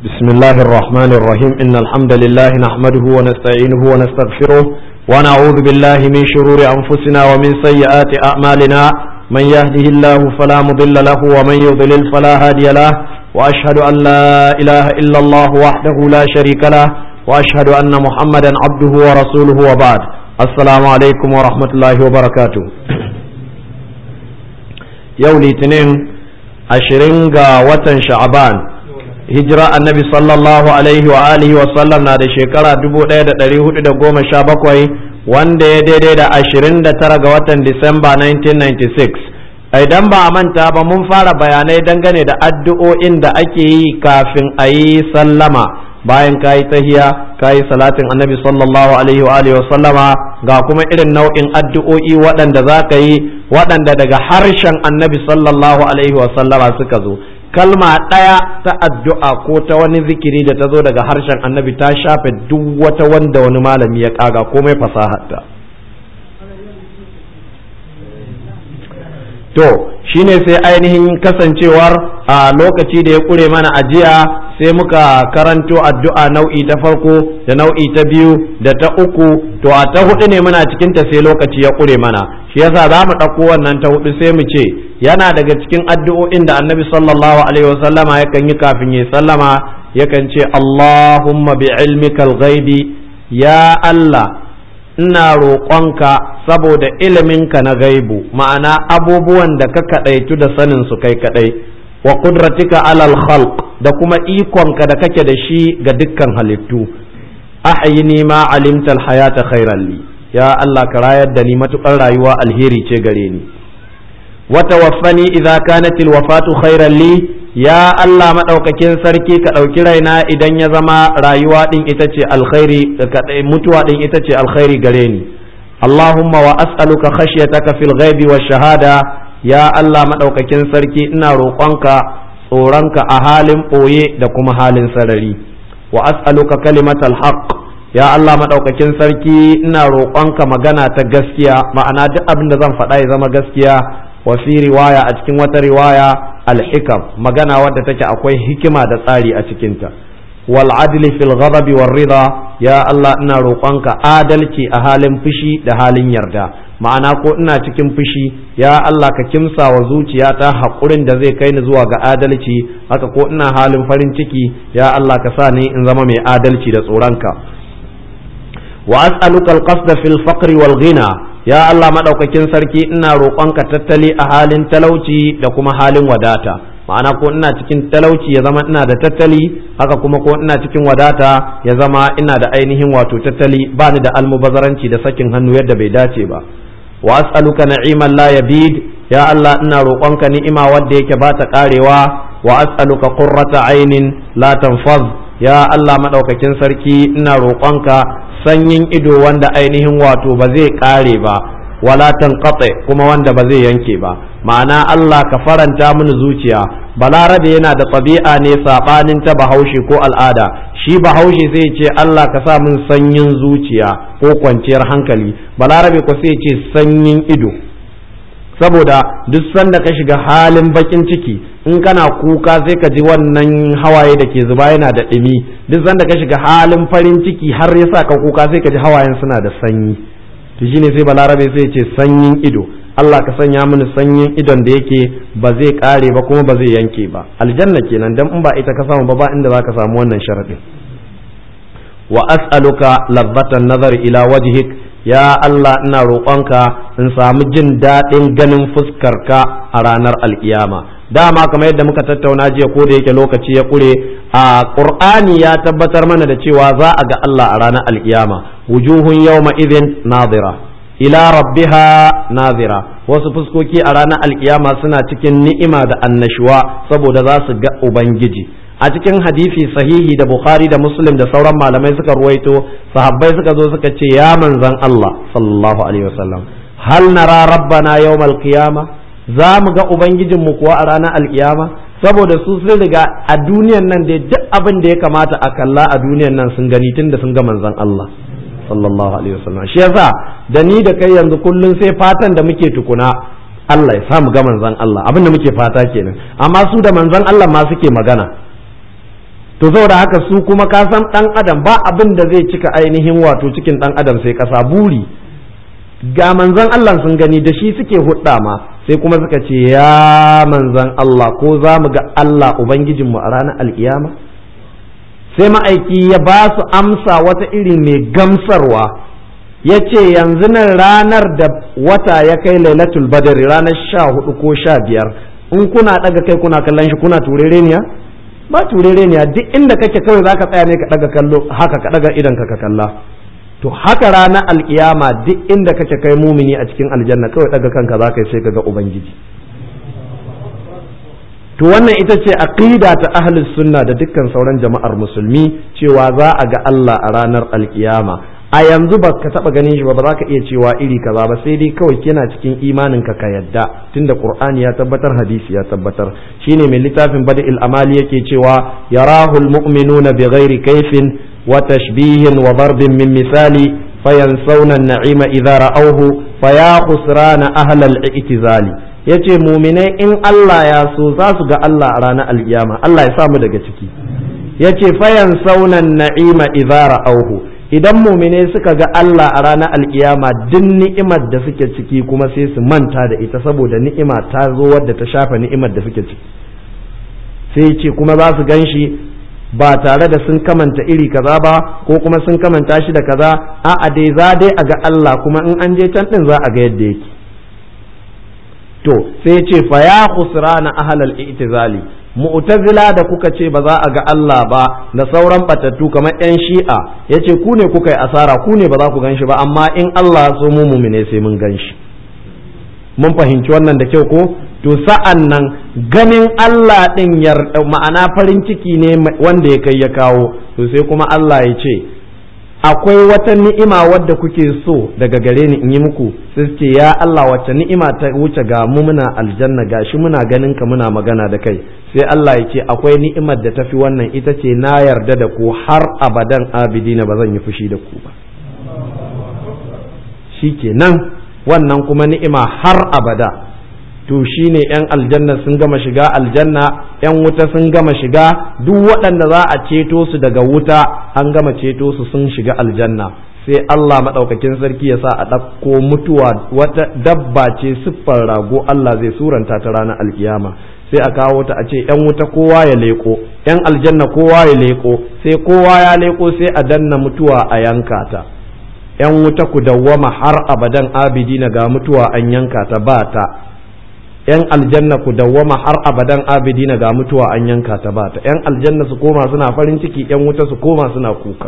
بسم الله الرحمن الرحيم إن الحمد لله نحمده ونستعينه ونستغفره ونعوذ بالله من شرور أنفسنا ومن سيئات أعمالنا من يهده الله فلا مضل له ومن يضلل فلا هادي له وأشهد أن لا إله إلا الله وحده لا شريك له وأشهد أن محمدا عبده ورسوله وبعد السلام عليكم ورحمة الله وبركاته يوم الاثنين 20 watan Sha'ban hijira annabi sallallahu alaihi wa alihi wa sallam na da shekara 1417 wanda ya daidai da 29 ga watan Disamba 1996. Idan ba a manta ba mun fara bayanai dangane da addu'o'in da ake yi kafin a yi sallama bayan kayi tahiya kayi salatin annabi sallallahu alaihi wa alihi wa sallama ga kuma irin nau'in addu'o'i waɗanda za ka yi waɗanda daga harshen annabi sallallahu alaihi wa sallama suka zo. Kalma ɗaya ta addu'a ko ta wani zikiri da ta zo daga harshen annabi ta shafe duk wata wanda wani malami ya ƙaga komai fasaharta. To shine sai ainihin kasancewar a lokaci da ya ƙure mana ajiya sai muka karanto addu'a nau'i ta farko da nau'i ta biyu da ta uku, to a ta hudu ne muna cikinta sai lokaci ya ƙure mana, shi yasa za mu ɗauko wannan ta hudu sai mu ce yana daga cikin addu'o'in da annabi sallallahu alaihi wasallama yakan yi kafin ya sallama, yakan ce Allahumma bi ilmikal ghaibi, ya Allah ina roƙonka saboda iliminka na gaibu, ma'ana abubuwan da ka kaɗaitu da sanin su kai kaɗai, wa qudratika alal khalq, da kuma ikonka da kake da shi ga dukkan halittu, ahyini ma alimtal hayata khairan li, ya Allah ka rayar da ni matukar rayuwa alheri ce gare ni, wa tawaffani idza kanat alwafatu khairan li, ya Allah madaukakin sarki ka dauki raina idan ya zama rayuwa din ita ce alkhairi, mutuwa din ita ce alkhairi gare ni. Allahumma wa as'aluka khashyataka fil ghaibi wash shahada, ya Allah madaukakin sarki ina roƙonka tsoronka a halin ɓoye da kuma halin sarari. Wa as'aluka kalimatal haqq, ya Allah madaukakin sarki ina roƙonka magana ta gaskiya, ma'ana duk abin da zan faɗa ya zama gaskiya. Wa fi riwaya, a cikin wata riwaya, al-hikam, magana wadda take akwai hikima da tsari a cikinta. Wal adli fil ghadabi war rida, ya Allah ina roƙonka adalci a halin fushi da halin yarda, ma'ana ko ina cikin fushi ya Allah ka kimsa wa zuciyata haƙurin da zai kai ni zuwa ga adalci, haka ko ina halin farin ciki ya Allah ka sa ni in zama mai adalci da tsoronka. Wa as'aluka al-qasda fil faqri wal ghina, ya Allah madaukakin sarki ina roƙonka tattali a halin talauci da kuma halin wadata, ma'ana ko ina cikin talauci ya zama ina da tattali, haka kuma ko ina cikin wadata ya zama ina da ainihin wato tattali, ba ni da almubazaranci da sakin hannu yadda bai dace ba. Wa as'aluka na'iman la yabid, ya Allah ina roƙonka ni'ima wadda yake ba ta karewa. Wa as'aluka qurrata ainin la tanfaz, ya Allah madaukakin sarki ina roƙonka sanyin ido wanda ainihin wato ba zai kare ba, wala tanqati, kuma wanda ba zai yanke ba, ma'ana Allah ka faranta mini zuciya. Balarabe yana da tabi'a ne sabanin ta bahaushe ko al'ada, shi bahaushe sai ce Allah ka sa min sanyin zuciya ko kwanciyar hankali, balarabe ko sai ce sanyin ido, saboda duk sanda ka shiga halin bakin ciki in kana kuka sai ka ji wannan hawaye da ke zuba yana da ɗumi, duk sanda ka shiga halin farin ciki har ya sa ka kuka sai ka ji hawayen suna da sanyi, to shine sai balarabe sai ce sanyin ido, Allah ka sanya mini sanyin idon da yake ba zai kare ba kuma ba zai yanke ba, aljanna kenan, dan in ba ita ka samu ba inda za ka samu wannan sharadin. Wa as'aluka lazzatan nazar ila wajhik, ya Allah ina roƙonka in samu jin daɗin ganin fuskarka a ranar alkiyama. Dama kamar yadda muka tattauna jiya ko da yake lokaci ya ƙure, a Qur'ani ya tabbatar mana da cewa za a ga Allah a ranar alkiyama. Wujuhun yawma idhin nadira ila rabbiha nadira, wasu fuskoki a ranar alkiyama suna cikin ni'ima da annashuwa saboda za su ga Ubangiji. A cikin hadisi sahihi da Bukhari da Muslim da sauran malamai suka ruwaito, sahabbai suka zo suka ce ya manzan Allah sallallahu alaihi wasallam, hal nara rabbana yawmal qiyama, za mu ga ubangijinmu kuwa a ranar alkiyama? Saboda su sun riga a duniyan nan da duk abin da ya kamata a kalla a duniyan nan sun gani tun da sun ga manzan Allah sallallahu alaihi wasallam. Shi yasa da ni da kai yanzu kullun sai fatan da muke tukuna Allah ya sa mu ga manzan Allah, abin da muke fata kenan, amma su da manzan Allah ma suke magana. to saboda haka su kuma ka san dan adam ba abin da zai cika ainihin wato cikin dan adam sai kasa buri. Ga manzon Allah sun gani da shi suke hudda ma sai kuma suka ce ya manzon Allah ko za mu ga Allah ubangijinmu a ranar alkiyama. Sai ma'aiki ya ba su amsa wata iri mai gamsarwa, ya ce yanzu nan ranar da wata ya kai lailatul badri ranar 14 ko 15 in kuna daga kai kuna kallon shi kuna turereniya ba turereniya, duk inda kake kawai zaka tsaya ne ka daga kallo haka ka daga idan ka kalla. To haka ranar alkiyama duk inda kake kai mumini a cikin aljanna kawai daga kanka zaka yi sai ka ga ubangiji. To wannan ita ce aqida ta ahlus sunna da dukkan sauran jama'ar musulmi cewa za a ga Allah a ranar alkiyama. A yanzu ba ka taba ganin shi ba za ka iya cewa iri kaza ba, sai dai kawai kina cikin imanin ka yadda tunda Qur'ani ya tabbatar, hadisi ya tabbatar. Shine mai littafin Bada'il Amali yake cewa yarahul mu'minuna bighairi kayfin وتشبيه وضرب من مثال فينسون النعيم إذا رأوه فيا خسران أهل الاعتزال. yace muminai in Allah ya so za su ga Allah a ranar alkiyama, Allah ya samu daga ciki. yace fayan saunan na'ima idza ra'awhu, idan muminai suka ga Allah a ranar alkiyama duk ni'imar da suke ciki kuma sai su manta da ita saboda ni'ima ta zo wadda ta shafa ni'imar da suke ciki. sai yace kuma za su ganshi ba tare da sun kamanta iri kaza ba ko kuma sun kamanta shi da kaza, a'a dai za dai a ga Allah kuma in an je can din za a ga yadda yake. To sai ce fa ya khusrana ahlal i'tizali, mu'tazila da kuka ce ba za a ga Allah ba da sauran batattu kamar yan shi'a, yace ku ne kuka yi asara, ku ne ba za ku ganshi ba, amma in Allah so mu mu'mine sai mun ganshi. Mun fahimci wannan da kyau ko? To sa'an nan ganin Allah ɗin ma'ana farin ciki ne wanda ya kai ya kawo, to sai kuma Allah ya ce akwai wata ni'ima wadda kuke so daga gare ni in yi muku, sai ce ya Allah wacce ni'ima ta wuce ga mu muna aljanna gashi muna ganin ka muna magana da kai, sai Allah ya ce akwai ni'imar da tafi wannan, ita ce na yarda da ku har abadan abidina ba zan yi fushi da ku ba. Shikenan wannan kuma ni'ima har abada. To shine yan aljanna sun gama shiga aljanna, yan wuta sun gama shiga, duk waɗanda za a ceto su daga wuta an gama ceto su sun shiga aljanna. Sai Allah maɗaukakin sarki ya sa a ɗauko mutuwa, wata dabba ce siffar rago Allah zai suranta ta ranar alkiyama, sai a kawo ta a ce yan wuta kowa ya leko, yan aljanna kowa ya leko, sai kowa ya leko sai a danna mutuwa a yanka ta. Yan wuta ku dawwama har abadan abidina ga mutuwa an yanka ta ba ta. yan aljanna ku dawwama har abadan abidina ga mutuwa an yanka ta bata. yan aljanna su koma suna farin ciki, yan wuta su koma suna kuka.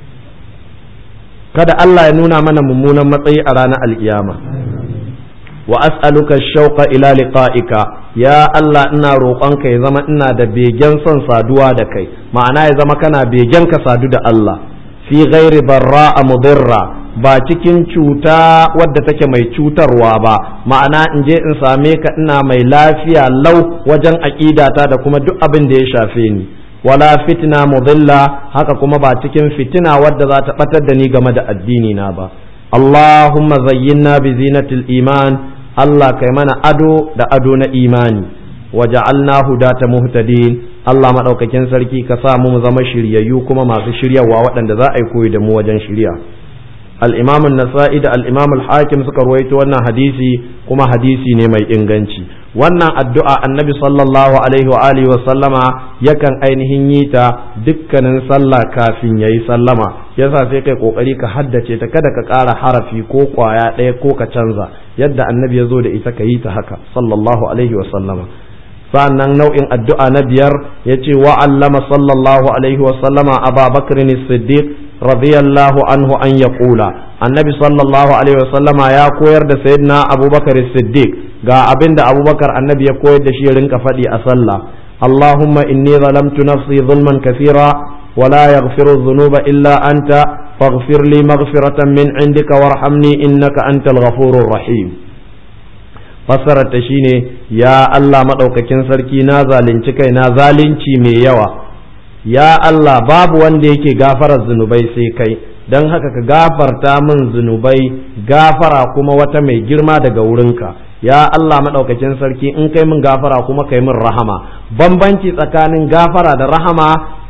kada Allah ya nuna mana mummunan matsayi a ranar alkiyama. wa as'aluka shauqa ila liqa'ika, ya Allah ina roƙonka ya zama ina da begen son saduwa da kai, ma'ana ya zama kana begen ka sadu da Allah fi ghairi barra'a mudirra, ba cikin cuta wadda take mai cutarwa ba, ma'ana in je in same ka ina mai lafiya lau wajen aƙidata da kuma duk abin da ya shafe ni, wala fitna mudilla, haka kuma ba cikin fitina wadda za ta batar da ni game da addini na ba. Allahumma zayyinna bi zinatil iman, Allah kai mana ado da ado na imani, waja'alna hudata muhtadin, Allah madaukakin sarki ka sa mu zama shiryayyu kuma masu shiryawa waɗanda za a yi koyi da mu wajen shirya. al-imam an-nasa'i da al-imam al-hakim suka ruwaito wannan hadisi kuma hadisi ne mai inganci. wannan addu'a annabi sallallahu alaihi wa alihi wa sallama yakan ainihin yi ta dukkanin sallah kafin yayi sallama, yasa sai kai kokari ka haddace ta, kada ka ƙara harafi ko kwaya ɗaya ko ka canza, yadda annabi ya zo da ita ka yi ta haka sallallahu alaihi wa sallama. sa'annan nau'in addu'a na biyar yace wa allama sallallahu alaihi wa sallama Abubakar as-Siddiq radiyallahu anhu an yaqula, annabi sallallahu alaihi wa sallama ya koyar da sayyidina Abubakar as-Siddiq ga abinda Abubakar annabi ya koyar da shi ya rinka faɗi a sallah: Allahumma inni zalamtu nafsi zulman kathira wa la yaghfiru dhunuba illa anta faghfir li maghfiratan min indika warhamni innaka antal ghafurur rahim. fassarar ta shine, ya Allah madaukakin sarki na zalunci kai na zalunci mai yawa, ya Allah babu wanda yake gafarar zunubai sai kai, don haka ka gafarta min zunubai gafara kuma wata mai girma daga wurinka. ya Allah madaukakin sarki in kai min gafara kuma kai min rahama. bambanci tsakanin gafara da rahama,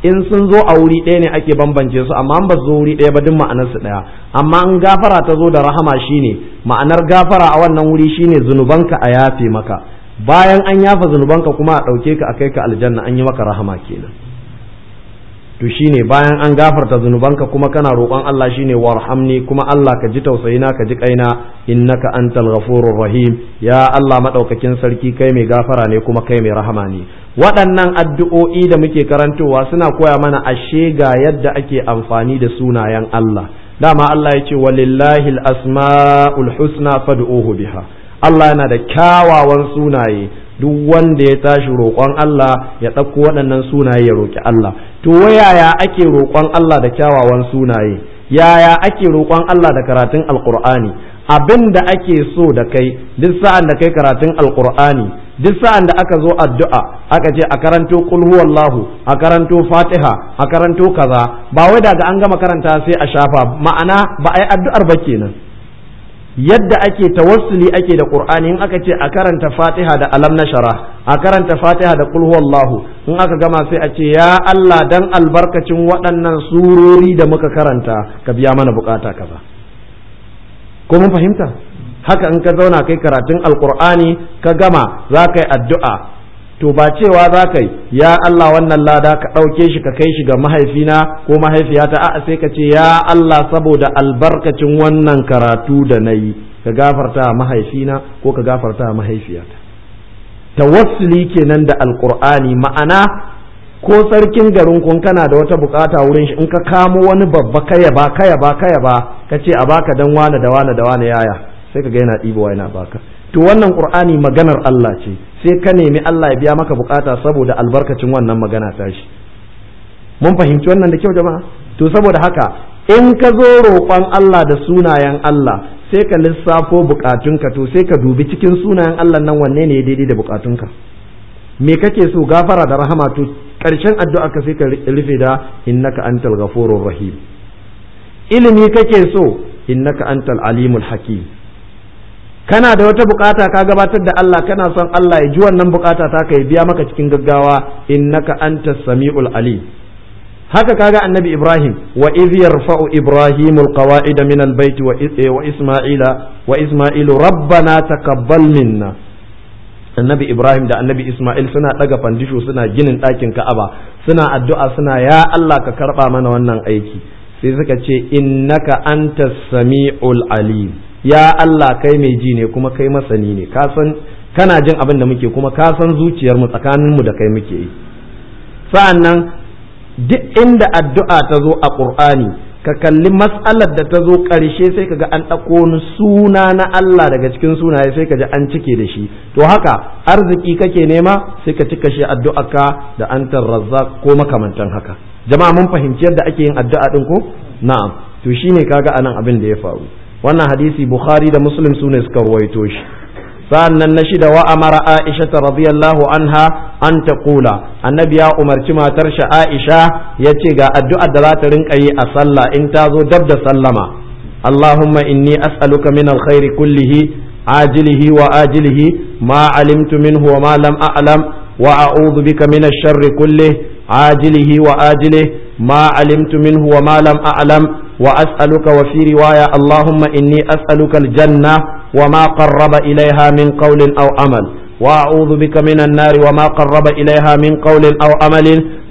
in sun zo a wuri ɗaya ne ake bambance su, amma ba su zo wuri ɗaya ba duk ma'anar su ɗaya. Amma in gafara ta zo da rahama shine ma'anar gafara a wannan wuri shine zunubanka a yafe maka, bayan an yafa zunubanka kuma a ɗauke ka a kai ka aljanna, an yi maka rahama kenan. To shine bayan an gafarta zunubanka kuma kana roƙon Allah shine warhamni, kuma Allah ka ji tausayina ka ji kaina, innaka antal ghafurur rahim, ya Allah madaukakin sarki kai mai gafara ne kuma kai mai rahama ne. Waɗannan addu'o'i da muke karantowa suna koya mana ashe ga yadda ake amfani da sunayen Allah. Dama Allah ya ce walillahi al-asma'ul husna fad'uhu biha. Allah yana da kyawawan sunaye, duk wanda ya tashi roƙon Allah ya ɗauko waɗannan sunaye ya roƙi Allah. To yaya ake roƙon Allah da kyawawan sunaye? Yaya ake roƙon Allah da karatun Alƙur'ani? Abin da ake so da kai duk sa'an da kai karatun Alƙur'ani, duk sa'an da aka zo addu'a aka ce a karanto qul huwallahu, a karanto Fatiha, a karanto kaza, ba wai daga an gama karanta sai a shafa, ma'ana ba a yi addu'ar ba kenan. Yadda ake tawassuli ake da Qur'ani, in aka ce a karanta Fatiha da alam nashara, a karanta Fatiha da qul huwallahu, in aka gama sai a ce ya Allah dan albarkacin waɗannan surori da muka karanta ka biya mana bukata kaza. Ko mun fahimta? Haka in ka zauna kai karatun Alqur'ani ka gama za ka yi addu'a, to ba cewa za ka yi ya Allah wannan lada ka ɗauke shi ka kai shi ga mahaifina ko mahaifiyata, a'a sai ka ce ya Allah saboda albarkacin wannan karatu da na yi ka gafarta mahaifina ko ka gafarta mahaifiyata. Tawassuli kenan da Alqur'ani, ma'ana ko sarkin garin kun kana da wata bukata wurin shi, in ka kamo wani babba kaya ba ka ce a baka dan wane da wane da wane yaya, sai ka ga yana ɗibowa yana baka. To wannan Qur'ani maganar Allah ce, sai ka nemi Allah ya biya maka bukata saboda albarkacin wannan magana ta shi. Mun fahimci wannan da kyau jama'a? To saboda haka in ka zo roƙon Allah da sunayen Allah sai ka lissafo bukatunka, to sai ka dubi cikin sunayen Allah nan wanne ne ya daidai da bukatunka. Me kake so? Gafara da rahama, to ƙarshen addu'a ka sai ka rufe da innaka antal ghafurur rahim. Ilimi kake so? Innaka antal alimul hakim. Kana da wata bukata ka gabatar da Allah, kana son Allah ya ji wannan bukata ta ka biya maka cikin gaggawa, innaka antas samiul alim. Haka kaga annabi Ibrahim, wa idh yarfa'u Ibrahimul qawa'ida min albayt wa Isma'ilu rabbana taqabbal minna. Annabi Ibrahim da annabi Isma'il suna daga fandisho suna ginin ɗakin Ka'aba, suna addu'a suna ya Allah ka karba mana wannan aiki. Sai suka ce innaka antas samiul alim. Ya Allah kai mai ji ne kuma kai masani ne, ka san kana jin abin da muke kuma ka san zuciyar mu tsakanin mu da kai muke yi. Sa'annan duk inda addu'a ta zo a Qur'ani ka kalli mas'alar da ta zo ƙarshe sai kaga an ɗauko wani suna na Allah daga cikin sunaye sai ka ji an cike da shi. To haka arziki kake nema sai ka cika shi addu'arka da antar razzaq ko makamantan haka. Jama'a mun fahimci yadda ake yin addu'a din ko? Na'am. To shine kaga anan abin da ya faru. Wannan hadisi Bukhari da Muslim sune suka ruwaito shi. Sa'annan na shida wa amara Aisha radhiyallahu anha an taqula, annabi ya umarci matar shi Aisha yace ga addu'ar da za ta rinka yi a sallah in ta zo dab da sallama. Allahumma inni as'aluka min alkhairi kullihi ajilihi wa ajilihi ma alimtu minhu wa ma lam a'lam wa a'udhu bika min ash-sharri kullihi ajilihi wa ajilihi ma alimtu minhu wa ma lam a'lam وأسألك وفي رواية اللهم إني أسألك الجنة وما قرب إليها من قول أو عمل وأعوذ بك من النار وما قرب إليها من قول أو عمل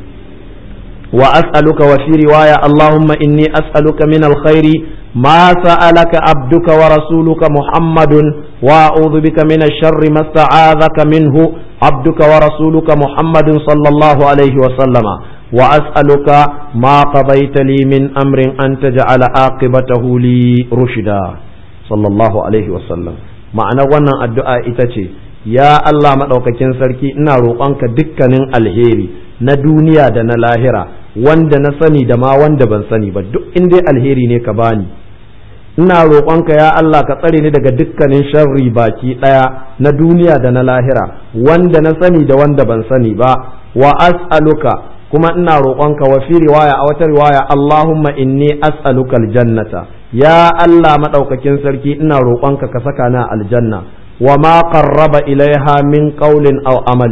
وأسألك وفي رواية اللهم إني أسألك من الخير ما سألك عبدك ورسولك محمد وأعوذ بك من الشر ما استعاذك منه عبدك ورسولك محمد صلى الله عليه وسلم وأسألك ما قضيت لي من أمر أن تجعل عاقبته لي رشدا صلى الله عليه وسلم. معنى wannan addu'a ita ce ya Allah madaukakin sarki ina roƙonka dukkanin alheri na duniya da na lahira, wanda na sani da ma wanda ban sani ba, duk in dai alheri ne ka bani. Ina roƙonka ya Allah ka tsare ni daga dukkanin sharri baki ɗaya na duniya da na lahira, wanda na sani da wanda ban sani ba. Wa as'aluka, kuma ina roƙonka wa fi riwaya a wata riwaya Allahumma inni as'aluka aljannata, ya Allah madaukakin sarki ina roƙonka ka saka na aljanna, wa ma qarraba ilaiha min qawlin aw amalin,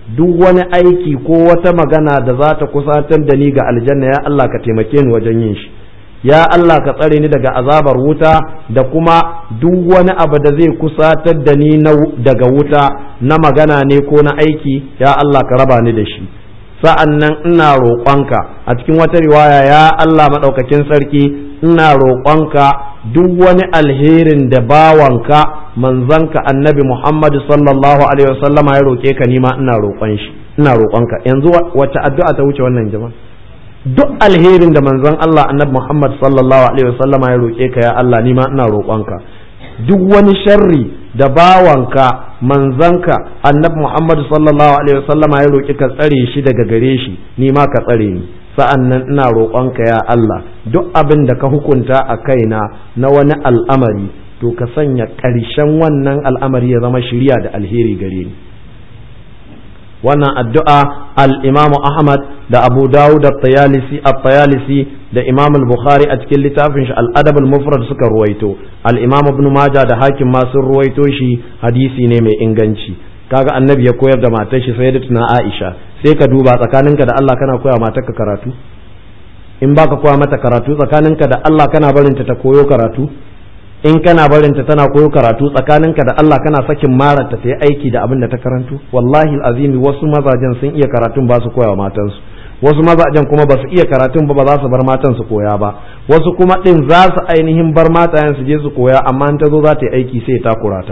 duk wani aiki ko wata magana da za ta kusatar da ni ga aljanna ya Allah ka taimake ni wajen yin shi, ya Allah ka tsare ni daga azabar wuta da kuma duk wani abu da zai kusatar da ni daga wuta na magana ne ko na aiki, ya Allah ka raba ni da shi. sa'an nan ina roƙonka a cikin wata riwaya, ya Allah maɗaukakin sarki ina roƙonka duk wani alherin da bawanka manzanka annabi Muhammadu sallallahu alaihi wasallama ya roƙe ka, nima ina roƙonka. Yanzu wacce addu'a ta wuce wannan jama'a? Duk alherin da manzon Allah annabi Muhammad sallallahu alaihi wasallama ya roƙe ka, ya Allah nima ina roƙonka. Duk wani sharri da bawanka manzanka annabi Muhammad sallallahu alaihi wasallama ya roƙi ka tsare shi daga gare shi, ni ma ka tsare ni. Sa'annan ina roƙonka ya Allah duk abin da ka hukunta a kaina na wani al'amari, to ka sanya ƙarshen wannan al'amari ya zama shiriya da alheri gare ni. Wannan addu'a al-Imam Ahmad da Abu Dawud at-Tayalisi da Imam al-Bukhari a cikin littafin shi al-Adab al-Mufrad suka ruwaito, al-Imam Ibn Majah da Hakim ma sun ruwaito shi, hadisi ne mai inganci. Kaga annabi ya koyar da matar shi sayyidatuna Aisha, sai ka duba tsakaninka da Allah kana koya matarka karatu? In baka koya mata karatu tsakaninka da Allah kana barinta ta koyo karatu? In kana barinta tana koyo karatu tsakaninka da Allah kana sakin mararta ta yi aiki da abin da ta karantu? Wallahi azimi wasu mazajen sun iya karatun ba su koya wa matansu, wasu mazajen kuma ba su iya karatun ba za su bar matan su koya ba, wasu kuma din za su ainihin bar matayen su je su koya, amma in ta zo za ta yi aiki sai ta kurata.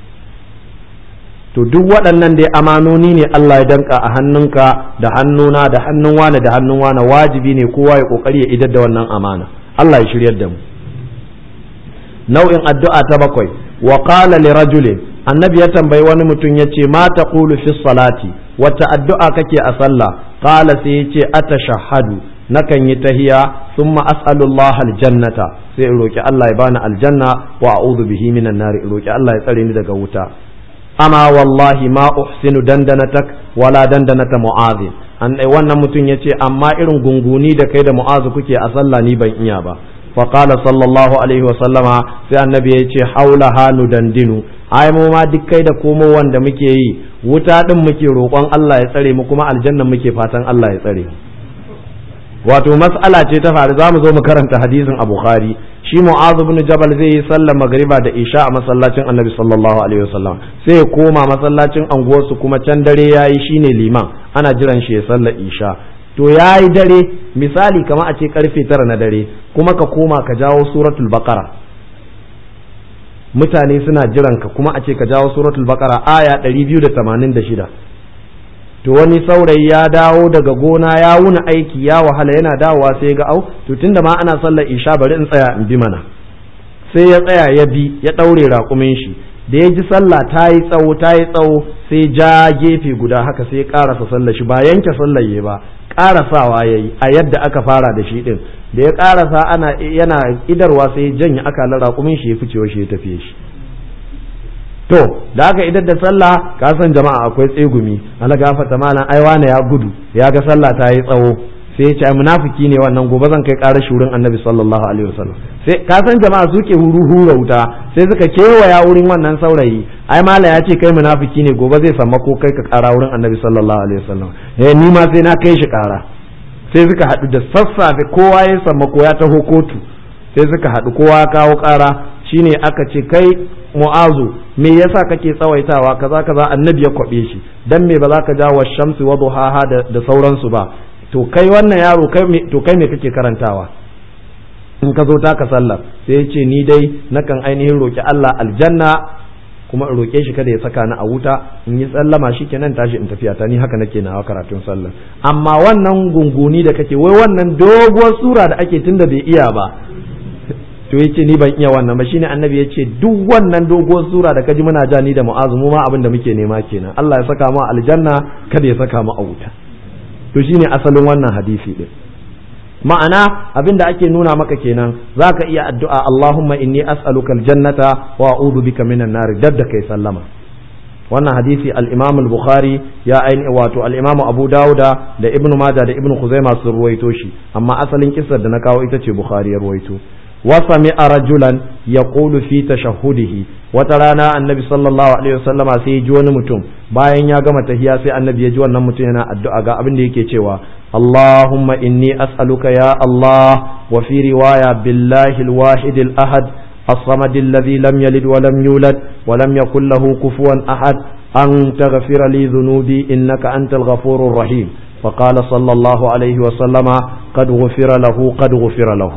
To duk waɗannan dai amanoni ne Allah ya danka a hannunka da hannuna da hannun wane da hannun wane, wajibi ne kowa ya kokari ya idar da wannan amana. Allah ya shiryar da mu. Nau'in addu'a ta 7, wa qala li rajulin, annabi ya tambayi wani mutum yace ma taqulu fi salati, wata addu'a kake a sallah? Qala sai yace atashahhadu, nakan yi tahiya, thumma as'alullah aljannata, sai in roki Allah ya bani aljanna, wa a'udhu bihi minan nar, in roki Allah ya tsare ni daga wuta. Amma wallahi ma uhsinu dandanatak wala dandanata mu'adh. Wannan mutum yace amma irin gunguni da kai da mu'azu kuke a sallah ni ban iya ba. Faqala sallallahu alaihi wa sallama, sai annabi yace haula hanu dandinu, ai mu ma duk kai da komo wanda muke yi, wuta din muke roƙon Allah ya tsare mu, kuma aljanna muke fatan Allah ya tsare. Wato mas'ala ce ta faru, zamu zo mu karanta hadisin a Bukhari. Shi Mu'adh ibn Jabal zai yi sallar magriba da isha a masallacin Annabi sallallahu alaihi wasallam, sai ya koma masallacin anguwarsu, kuma can dare yayi shine liman, ana jiran shi ya sallar isha. To yayi dare, misali kamar a ce karfe 9 na dare, kuma ka koma ka jawo suratul baqara, mutane suna jiran ka, kuma a ce ka jawo suratul baqara aya 286. To wani saurayi ya dawo daga gona ya wuna aiki ya wahala, yana dawowa sai ga to tunda ma ana sallar isha bari in tsaya in bi mana. Sai ya tsaya ya bi, ya daure raƙumin shi, da ya ji sallah ta yi tsawo sai ja gefe guda haka, sai ya karasa sallar shi, ba yanke sallar yayi ba, karasawa yayi a yadda aka fara da shi din. Da ya karasa yana idarwa sai ya janye akalar raƙumin shi ya fice shi ya tafi shi. To da aka idar da sallah, ka san jama'a akwai tsegumi, ala gafata malam ai wane ya gudu, ya ga sallah ta yi tsawo, sai ya ce ai munafiki ne wannan, gobe zan kai ƙarar shurin Annabi sallallahu alaihi wasallam. Sai ka san jama'a suke hura wuta, sai suka kewaya wurin wannan saurayi, ai malam ya ce kai munafiki ne, gobe zai samu ko kai ka ƙara wurin Annabi sallallahu alaihi wasallam. Ni ma sai na kai shi ƙara. Sai suka haɗu da sassafe, kowa ya samu ko ya taho kotu, sai suka haɗu kowa ya kawo ƙara. Shine aka ce kai Mu'azu, me yasa kake tsawaitawa kaza kaza? Annabi ya kwabe shi, dan me ba za ka ja wa shamsi wa duhaha da sauransu ba? To kai wannan yaro, kai me kake karantawa in ka zo taka sallar? Sai ya ce ni dai nakan ainihin roki Allah aljanna, kuma in roke shi kada ya saka ni a wuta, in yi sallama shikenan tashi in tafiya ta, ni haka nake nawa karatun sallar. Amma wannan gunguni da kake, wai wannan doguwar sura da ake tunda bai iya ba, to yace ni ban iya wannan ba. Shine annabi yace duk wannan doguwar sura da kaji muna ja ni da Mu'azu, mu ma abin da muke nema kenan, Allah ya saka mu aljanna kada ya saka mu a wuta. To shine asalin wannan hadisi din. Ma'ana abin da ake nuna maka kenan, zaka iya addu'a Allahumma inni as'aluka aljannata wa a'udhu bika minan nar, dadda kai sallama. Wannan hadisi al-Imam al-Bukhari ya wato al-Imam Abu Dawuda da Ibn Majah da Ibn Khuzaimah sun ruwaito shi, amma asalin kissar da na kawo ita ce Bukhari ya ruwaito. وسمع رجلا يقول في تشهده وترانا النبي صلى الله عليه وسلم sai ji wani mutum bayan ya gama tahiya sai annabi ya ji wannan mutum yana addu'a ga abin da yake cewa Allahumma inni as'aluka ya Allah wa fi riwaya billahi al-wahid al-ahad as-samad alladhi lam yalid wa lam yulad wa lam yakul lahu kufuwan ahad an taghfira li dhunubi innaka antal ghafurur rahim فقال صلى الله عليه وسلم قد غفر له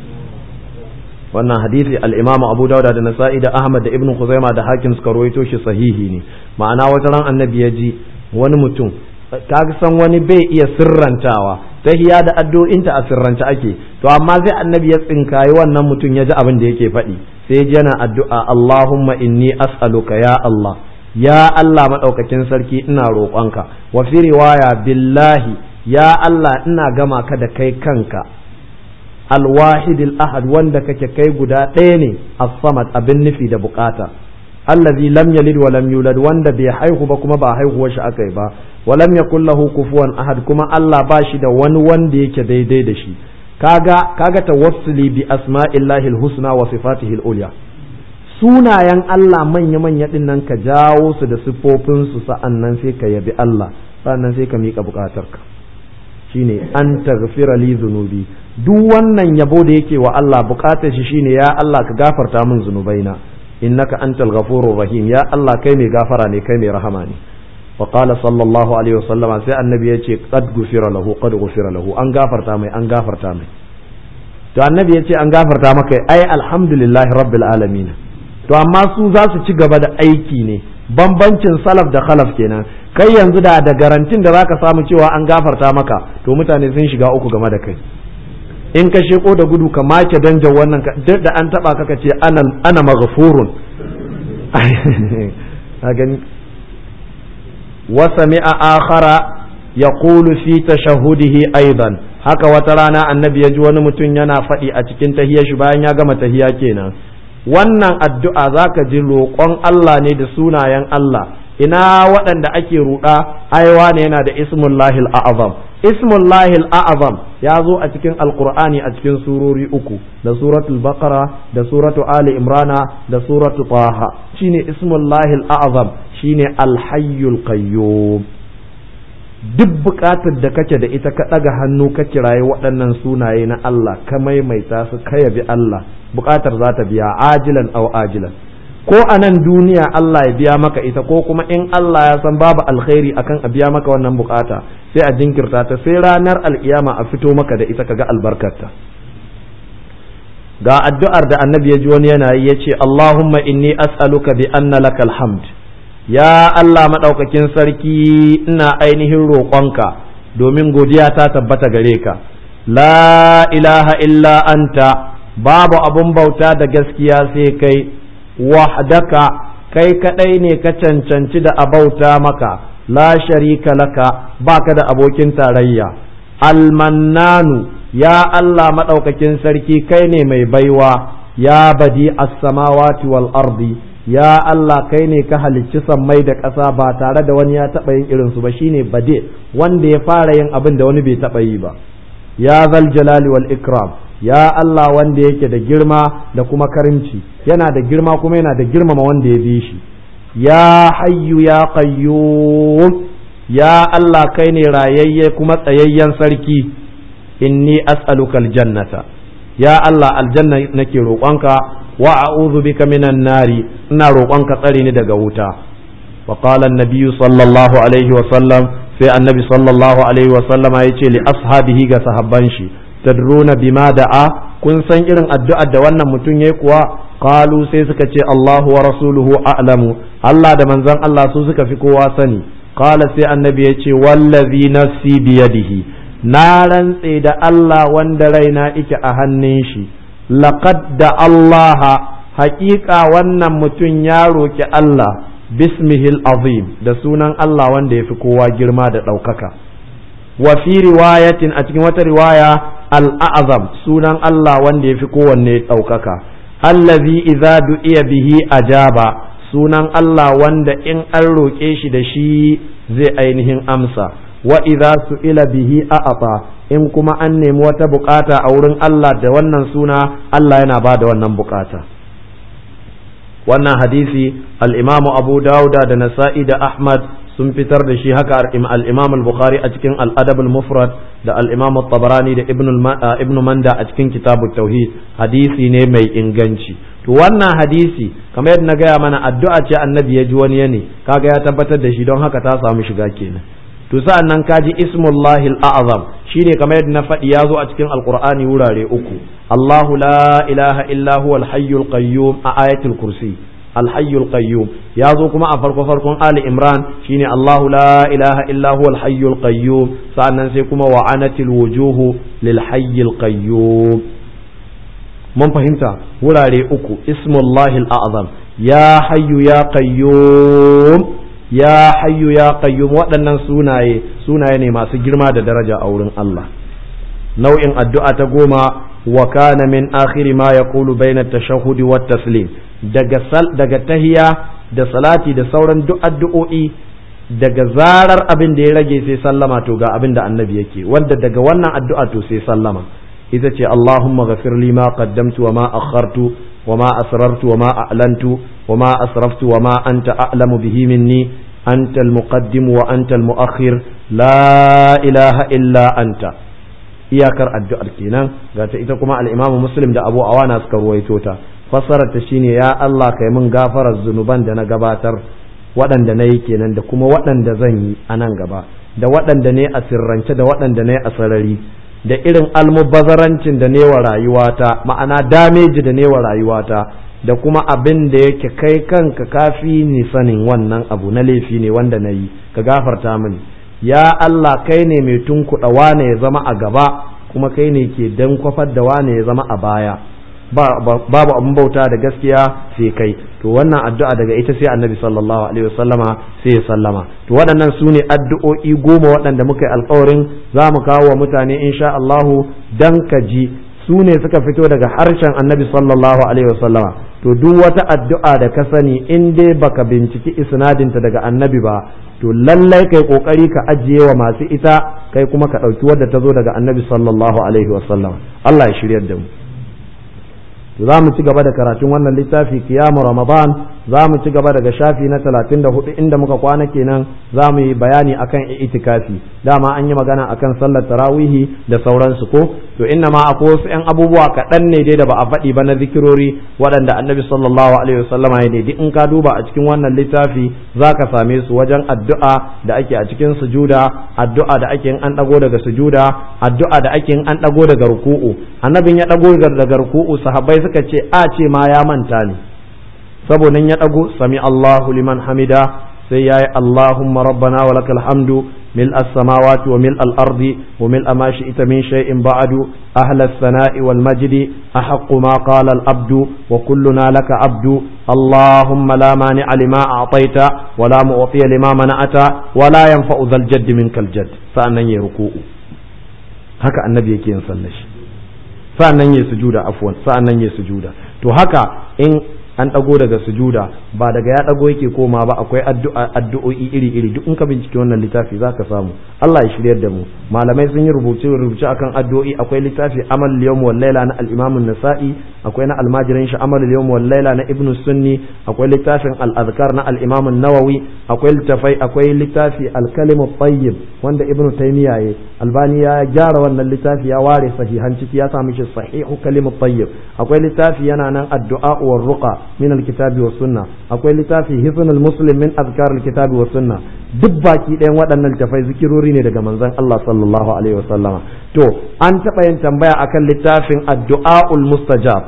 wannan hadisi al-Imam Abu Dawud da Nasa'i da Ahmad da Ibn Khuzaimah da Hakim suka rawaito shi sahihi ne ma'ana wata ran annabi ya ji wani mutum kaga san wani bai iya sirrantawa tahiya da addu'inta a sirranta ake to amma sai annabi ya tsinkayi wannan mutum ya ji abin da yake faɗi sai ya yana addu'a Allahumma inni as'aluka ya Allah ya Allah madaukakin sarki ina roƙonka wa fi riwaya billahi ya Allah ina gama ka da kai kanka alwahidil ahad wanda kake kai guda ɗaya ne as-samad abin nufi da bukata allazi lam yalid wa lam yulad wanda bai haihu ba kuma ba haihuwar shi akai ba wa lam yakul lahu kufuwan ahad kuma Allah ba shi da wani wanda yake daidai da shi kaga tawassuli bi asma'illahi al-husna wa sifatihi al-ulya sunayen Allah manya din nan ka jawo su da sifofin su sa'annan sai ka yabi Allah sa'annan sai ka mika bukatarka shine an taghfira li dhunubi duk wannan yabo da yake wa Allah bukatar shi shine ya Allah ka gafarta min zunubaina innaka antal ghafurur rahim ya Allah kai mai gafara ne kai mai rahama ne wa qala sallallahu alaihi wasallam sai annabi yace qad ghufira lahu an gafarta mai to annabi yace an gafarta maka ai alhamdulillahi rabbil alamin to amma su za su ci gaba da aiki ne bambancin salaf da khalaf kenan kai yanzu da garantin da zaka samu cewa an gafarta maka to mutane sun shiga uku game da kai in ka sheko da gudu ka make danjan wannan duk da an taba ka ce ana maghfurun a gani wa sami'a akhara yaqulu fi tashahudihi aidan haka wata rana annabi ya ji wani mutum yana faɗi a cikin tahiyar shi bayan ya gama tahiya kenan wannan addu'a zaka ji roƙon Allah ne da sunayen Allah ina waɗanda ake ruɗa aiwa ne yana da ismullahil a'azam ismullahil a'azam ya zo a cikin alqur'ani a cikin surori uku da suratul baqara da suratul ali imrana da suratul taha shine ismullahil a'azam shine alhayyul qayyum duk buƙatar da kake da ita ka ɗaga hannu ka kiraye waɗannan sunaye na Allah ka maimaita su ka yabi Allah buƙatar za ta biya ajilan aw ajilan ko a nan duniya Allah ya biya maka ita ko kuma in Allah ya san babu alkhairi akan a biya maka wannan bukata sai a jinkirta ta sai ranar alkiyama a fito maka da ita kaga albarkarta ga addu'ar da annabi ya ji wani yana yi yace Allahumma inni as'aluka bi anna lakal hamd ya Allah madaukakin sarki ina ainihin roƙonka domin godiya ta tabbata gare ka la ilaha illa anta babu abun bauta da gaskiya sai kai wahdaka kai kadai ne ka cancanci da abauta maka la sharika laka baka da abokin tarayya almannanu ya Allah madaukakin sarki kai ne mai baiwa ya badi as-samawati wal ardi ya Allah kai ne ka halicci sammai da ƙasa ba tare da wani ya taɓa yin irinsu ba shine bade wanda ya fara yin abin da wani bai taɓa yi ba ya zal jalali wal ikram ya Allah wanda yake da girma da kuma karimci yana da girma kuma yana da girmama wanda ya bi shi ya hayyu ya qayyum ya Allah kai ne rayayye kuma tsayayyen sarki inni as'aluka aljannata ya Allah aljanna nake roƙonka wa a'udhu bika minan nari ina roƙonka tsare ni daga wuta wa qala an-nabiy sallallahu alaihi wa sallam sai annabi sallallahu alaihi wa sallama yace li ashabihi ga sahabban shi tadruna bima da'a kun san irin addu'ar da wannan mutum yayi kuwa qalu sai suka ce Allahu wa rasuluhu a'lamu Allah da manzon Allah su suka fi kowa sani qala sai annabi yace wallazi nafsi biyadihi na rantse da Allah wanda raina yake a hannun shi laqad da Allah haƙiƙa wannan mutum ya roki Allah bismihil azim da sunan Allah wanda yafi kowa girma da ɗaukaka wa fi riwayatin a cikin wata riwaya al-a'zam sunan Allah wanda yafi kowanne ɗaukaka allazi idza du'iya bihi ajaba sunan Allah wanda in an roƙe shi da shi zai ainihin amsa wa idza su'ila bihi a'ata, in kuma an nemi wata bukata a wurin Allah da wannan suna, Allah yana ba da wannan bukata. Wannan hadisi al-Imam Abu Dawud da Nasa'i da Ahmad sun fitar da shi, haka al-Imam al-Bukhari a cikin al-Adab al-Mufrad da al-Imam at-Tabarani da Ibn Manda a cikin Kitabut Tauhid. Hadisi ne mai inganci. To wannan hadisi kamar yadda na gaya mana addu'a ce annabi ya ji wani ne, kaga ya tabbatar da shi, don haka ta samu shiga kenan. To sa'an nan kaji ismullahi al-a'zam shine kamar yadda na faɗi ya zo a cikin alqur'ani wurare uku. Allahu la ilaha illa huwal hayyul qayyum a ayatul kursi, al-hayyul qayyum ya zo kuma a farkon Ali Imran shine Allahu la ilaha illa huwal hayyul qayyum, sa'annan sai kuma wa anatil wujuhu lil hayyil qayyum. Mun fahimta wurare uku ismullahi al-a'zam, ya hayyu ya qayyum, ya hayyu ya qayyum, waɗannan sunaye ne masu girma da daraja a wurin Allah. Nau'in addu'a ta goma, wa kana min akhiri ma yaqulu bayna at-tashahhud wa at-taslim, daga tahiya da salati da sauran duk addu'o'i, daga zarar abin da ya rage sai sallama, to ga abin da annabi yake, wanda daga wannan addu'a to sai sallama ita ce Allahumma ghafir li ma qaddamtu wa ma akhartu wa ma asrartu wa ma a'lantu wa ma asraftu wa ma anta a'lamu bihi minni anta al-muqaddim wa anta al-mu'akhir la ilaha illa anta. Iyakar addu'ar kenan, ga ta ita kuma al-Imam Muslim da Abu Awana suka ruwaito ta. Fassarar ta shine ya Allah kai mun gafarar zunuban da na gabatar, waɗanda na yi kenan, da kuma waɗanda zan yi a nan gaba, da waɗanda ne a sirrance da waɗanda ne a sarari, da irin almubazarancin da ne wa rayuwata, ma'ana dameji da ne wa rayuwata, da kuma abin da yake kai kanka kafi ni sanin wannan abu na laifi ne wanda na yi, ka gafarta mini. Ya Allah kai ne mai tunkuɗa wane ya zama a gaba, kuma kai ne ke dan kwafar da wane ya zama a baya, babu abin bauta da gaskiya sai kai. To wannan addu'a daga ita sai annabi sallallahu alaihi wasallama sai ya sallama. To waɗannan su ne addu'o'i 10 waɗanda muka yi alƙawarin za mu kawo wa mutane insha Allahu dan kaji, su ne suka fito daga harshen annabi sallallahu alaihi wasallama. To duk wata addu'a da ka sani in dai baka binciki isnadinta daga annabi ba, to lallai kai kokari ka ajiye wa masu ita, kai kuma ka ɗauki wadda ta zo daga annabi sallallahu alaihi wasallama. Allah ya shiryar da mu. za mu ci gaba da karatun wannan littafi kiyamu ramadan, za mu ci gaba daga shafi na 34 inda muka kwana kenan. za mu yi bayani akan itikafi, dama an yi magana akan sallar tarawihi da sauransu ko, to inna ma akwai wasu 'yan abubuwa kaɗan ne dai da ba a faɗi ba na zikirori waɗanda annabi sallallahu alaihi wasallama ya duk in ka duba a cikin wannan littafi za ka same su, wajen addu'a da ake a cikin sujuda, addu'a da ake in an ɗago daga sujuda, addu'a da ake in an ɗago daga ruku'u. Annabin ya ɗago daga ruku'u sahabbai suka ce a ce ma ya manta ne, saboda ya ɗago sami Allahu liman hamida sai ya yi Allahumma rabbana wa lakal hamdu mil as-samawati wa mil al-ardi wa mil ma shi'ta min shay'in ba'du ahla as-sana'i wal majdi ahaqqu ma qala al-abdu wa kulluna laka abdu Allahumma la mani'a lima a'tayta wa la mu'tiya lima mana'ata wa la yanfa'u dhal jaddi minkal jadd. sa'annan ya ruku'u, haka annabi yake yin sallar shi, sa'annan ya sujuda, afwan sa'annan ya sujuda. To haka in an ɗago daga sujuda, ba daga ya ɗago yake koma ba, akwai addu'o'i iri-iri, duk in ka bincike wannan littafi za ka samu. Allah ya shiryar da mu. Malamai sun yi rubuce akan addu'o'i. Akwai littafi amal yawm wal laila na al-imam an-nasa'i, akwai na almajirin shi amal yawm wal laila na ibnu sunni, akwai littafin al-azkar na al-imam an-nawawi, akwai littafi al-kalim at-tayyib wanda ibnu taymiya yayi. Albani ya gyara wannan littafi, ya ware sahihan ciki, ya sa mishi sahihu kalim at-tayyib. Akwai littafi yana nan addu'a war ruqa min alkitabi wa sunna, akwai littafi hisnul muslim min azkar alkitabi wa sunna. duk baki ɗayan waɗannan littafai zikirori ne daga manzon Allah sallallahu alaihi wasallama. To an taɓa yin tambaya akan littafin addu'aul mustajab.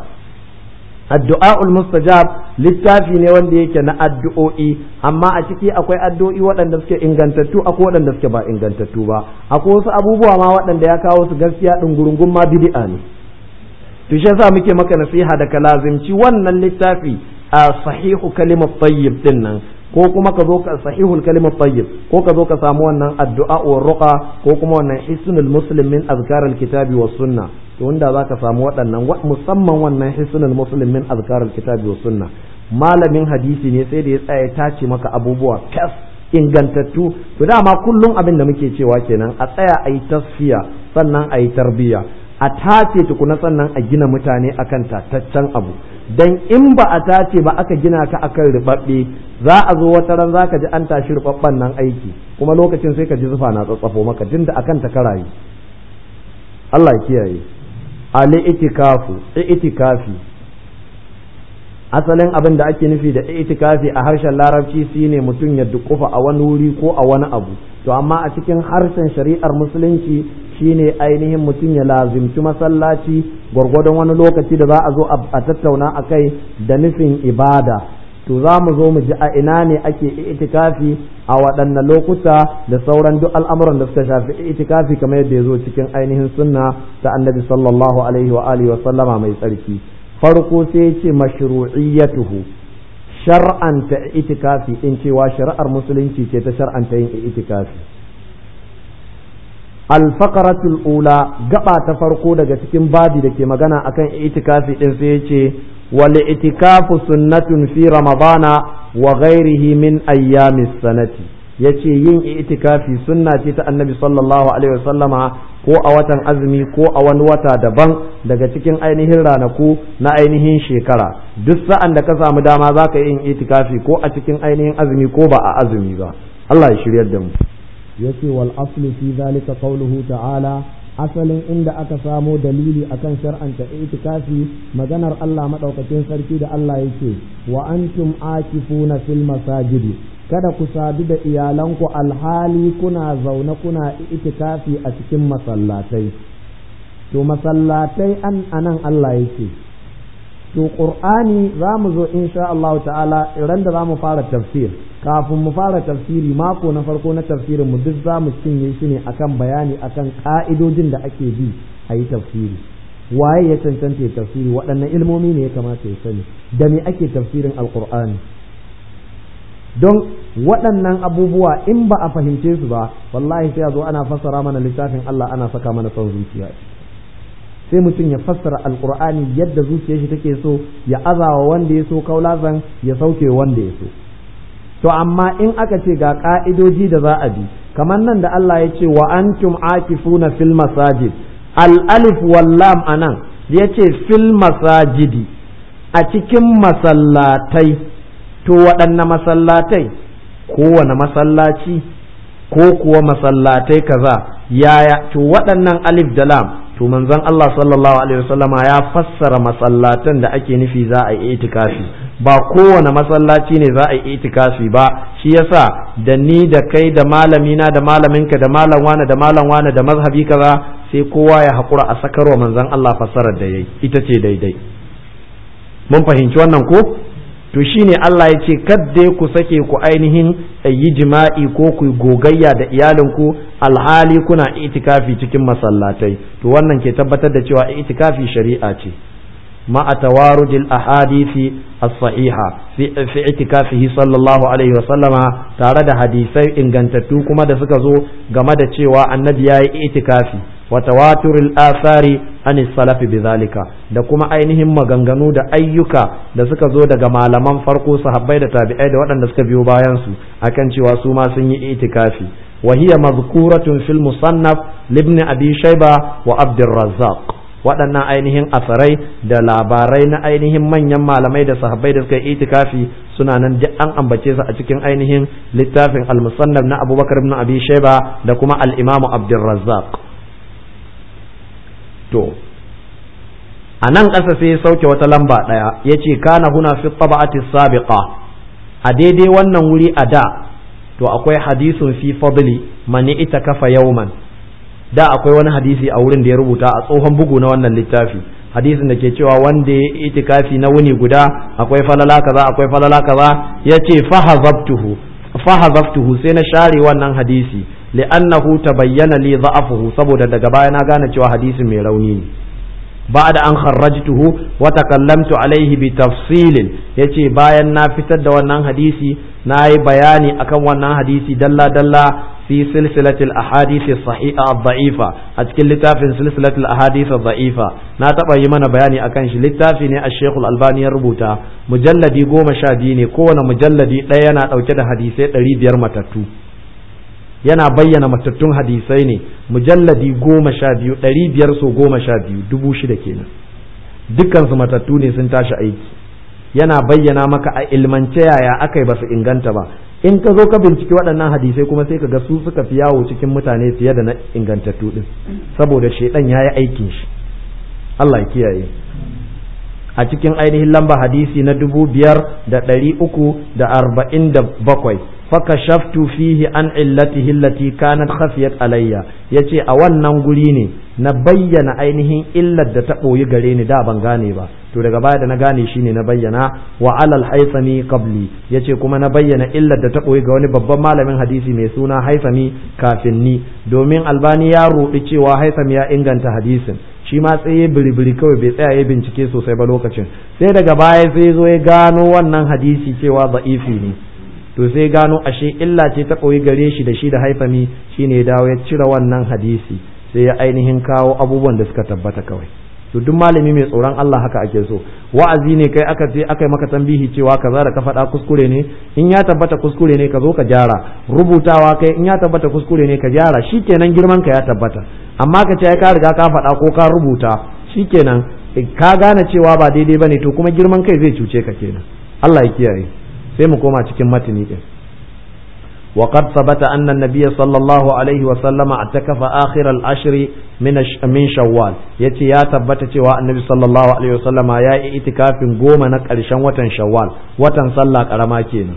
Addu'aul mustajab littafi ne wanda yake na addu'o'i, amma a ciki akwai addu'o'i waɗanda suke ingantattu, akwai waɗanda suke ba ingantattu ba, akwai wasu abubuwa ma waɗanda ya kawo su gaskiya ɗungurungun ma bid'a ne. To shi yasa muke maka nasiha da ka lazimci wannan littafi a sahihu kalimat tayyib din nan, ko kuma ka zo ka sahihul kalimat tayyib, ko ka zo ka samu wannan addu'a wa ruqa, ko kuma wannan hisnul muslim min azkaril kitabi was sunna. To wanda zaka samu waɗannan, musamman wannan hisnul muslim min azkaril kitabi was sunna, malamin hadisi ne sai da ya tsaya tace maka abubuwa kas ingantattu. To dama kullum abin da muke cewa kenan, a tsaya a yi tasfiya sannan a yi tarbiyya, a tace tukuna sannan a gina mutane akan tataccen abu. Dan in ba a tace ba aka gina ka akan ribabbe, za a zo wata ran zaka ji an tashi ribabban nan aiki, kuma lokacin sai ka ji zufa na tsatsafo maka tunda akan ta karayi. Allah ya kiyaye. Itikafi asalin abin da ake nufi da itikafi a harshen larabci shine mutum ya dukufa a wani wuri ko a wani abu. To amma a cikin harshen shari'ar musulunci shine ainihin mutum ya lazimci masallaci gwargwadon wani lokaci da za a zo a tattauna a kai da nufin ibada. To za mu zo mu ji a ina ne ake itikafi, a waɗanne lokuta, da sauran duk al'amuran da suka shafi itikafi kamar yadda ya zo cikin ainihin sunna ta annabi sallallahu alaihi wa alihi wa sallama mai tsarki. Farko sai ya ce mashru'iyyatuhu, shar'anta itikafi in cewa shari'ar musulunci ce ta shar'anta yin itikafi. Al-faqratul ula, gaba ta farko daga cikin babi da ke magana akan itikafi din sai ya ce wal itikafu sunnatun fi ramadana wa ghairihi min ayyamis sanati. yace yin itikafi sunna ce ta annabi sallallahu alaihi wasallama ko a watan azumi ko a wani wata daban daga cikin ainihin ranaku na ainihin shekara. Duk sa'an da ka samu dama zaka yin itikafi ko a cikin ainihin azumi ko ba a azumi ba. Allah ya shiryar da mu. yace wal aslu fi zalika qawluhu ta'ala, asalin inda aka samo dalili akan shar'anta itikafi maganar Allah madaukakin sarki da Allah yake wa antum akifuna fil masajidi, kada ku sadu da iyalanku alhali kuna zaune kuna itikafi a cikin masallatai. To masallatai anan Allah yake. To Qur'ani za mu zo insha Allah ta'ala ran da za mu fara tafsir. Kafin mu fara tafsiri mako na farko na tafsirin mu duk za mu cinye shi ne akan bayani akan ka'idojin da ake bi a yi tafsiri. Waye ya cancanta ya tafsiri, waɗannan ilmomi ne ya kamata ya sani, da me ake tafsirin Alƙur'ani. Don waɗannan abubuwa in ba a fahimce su ba, wallahi sai a zo ana fassara mana littafin Allah ana saka mana son zuciya. Sai mutum ya fassara Alƙur'ani yadda zuciyar shi take so, ya azawa wanda ya so kaulazan, ya sauke wanda ya so. To amma in aka ce ga ka'idoji da za a bi, kamar nan da Allah ya ce wa antum akifuna fil masajid, al-alif wal lam anan yace fil masajidi, a cikin masallatai. To waɗanne masallatai? Kowane masallaci ko kuwa masallatai kaza? Yaya? To waɗannan alif da lam, to manzon Allah sallallahu alaihi wasallama ya fassara masallatan da ake nufi za a yi itikafi. Ba kowane masallaci ne za a yi itikafi ba. Shi yasa da ni da kai da malamina da malaminka da malam wane da malam wane da mazhabi kaza sai kowa ya haƙura a sakarwa manzon Allah fassarar da yayi, ita ce daidai. Mun fahimci wannan ko? To shine Allah ya ce kadda ku sake ku ainihin yi jima'i ko ku gogayya da iyalinku alhali kuna itikafi cikin masallatai. To wannan ke tabbatar da cewa itikafi shari'a ce. مع توارد الأحاديث الصحيحة في اعتكافه صلى الله عليه وسلم تارد حديثي إن كنتتو كما دسكزو غمد تشيوى النبي اعتكافي وتواتر الآثار عن السلف بذلك da kuma ainihin maganganu da ayyuka da suka zo daga malaman farko sahabbai da tabi'ai da waɗanda suka biyo bayan su akan cewa su ma sun yi itikafi wa hiya mazkuratun fil musannaf libni abi shayba wa abdur razzaq. Waɗannan ainihin asarai da labarai na ainihin manyan malamai da sahabbai da suka yi itikafi suna nan duk an ambace su a cikin ainihin littafin al-musannaf na Abubakar ibn Abi Shayba da kuma al-Imam Abdul Razzaq. To anan ƙasa sai ya sauke wata lamba ɗaya yace kana huna fi tab'ati sabiqa, a daidai wannan wuri a da to akwai hadisun fi fadli man itakafa yawman. Da akwai wani hadisi a wurin da ya rubuta a tsohon bugu na wannan littafi, hadisin da ke cewa wanda ya itikafi na wuni guda akwai falala kaza akwai falala kaza. Yace fahazaftuhu sai na share wannan hadisi li'annahu tabayyana li dha'afuhu, saboda daga baya na gane cewa hadisin mai rauni ne. Ba'da an kharrajtuhu wa takallamtu alaihi bi tafsilin, yace bayan na fitar da wannan hadisi na yi bayani akan wannan hadisi dalla dalla في سلسلة الأحاديث الصحيحة الضعيفة، أتكلم في سلسلة الأحاديث الضعيفة na taɓa yi mana bayani akan shi, littafi ne a Sheikhul Albani ya rubuta, mujalladi 12 ne, kowane mujalladi ɗaya yana ɗauke da hadisai 500 matattu, yana bayyana matattun hadisai ne, mujalladi 12, 500 so 12, 6,000 kenan, dukkansu matattu ne sun tashi aiki, yana bayyana maka a ilmance yaya aka yi ba su inganta ba. In ka zo ka binciki waɗannan hadisai kuma sai ka ga su suka fi yawo cikin mutane fiye da na ingantattu din, saboda shaidan ya yi aikin shi. Allah ya kiyaye. A cikin ainihin lamba hadisi na 5,347 fakashaftu fihi an illatihi allati kanat khafiyat alayya, yace a wannan guri ne na bayyana ainihin illar da ta boyi gare ni da ban gane ba, to daga baya da na gane shine na bayyana. Wa alal haythami qabli, yace kuma na bayyana illar da ta boyi ga wani babban malamin hadisi mai suna Haythami kafin ni, domin Albani ya rudi cewa Haythami ya inganta hadisin, shi ma tsaye biribiri kawai bai tsaya ya bincike sosai ba lokacin, sai daga baya sai zo ya gano wannan hadisi cewa da'ifi ne, to sai gano ashe illa ce ta koyi gare shi da shi da Haythami, shine ya dawo ya cire wannan hadisi sai ya ainihin kawo abubuwan da suka tabbata kawai. To duk malami mai tsoron Allah haka ake so. Wa'azi ne kai aka yi maka tambihi cewa kaza da ka faɗa kuskure ne, in ya tabbata kuskure ne ka zo ka gyara, rubutawa kai in ya tabbata kuskure ne ka gyara, shikenan girman ka ya tabbata. Amma ka ce ka riga ka faɗa ko ka rubuta, shikenan ka gane cewa ba daidai bane, to kuma girman kai zai cuce ka kenan. Allah ya kiyaye. Sai mu koma cikin matini din. وقد ثبت أن النبي صلى الله عليه وسلم اعتكف آخر العشر من شوال، يتي يا تبت cewa النبي صلى الله عليه وسلم يا اعتكاف goma na ƙarshen watan Shawwal, watan sallah karama kenan.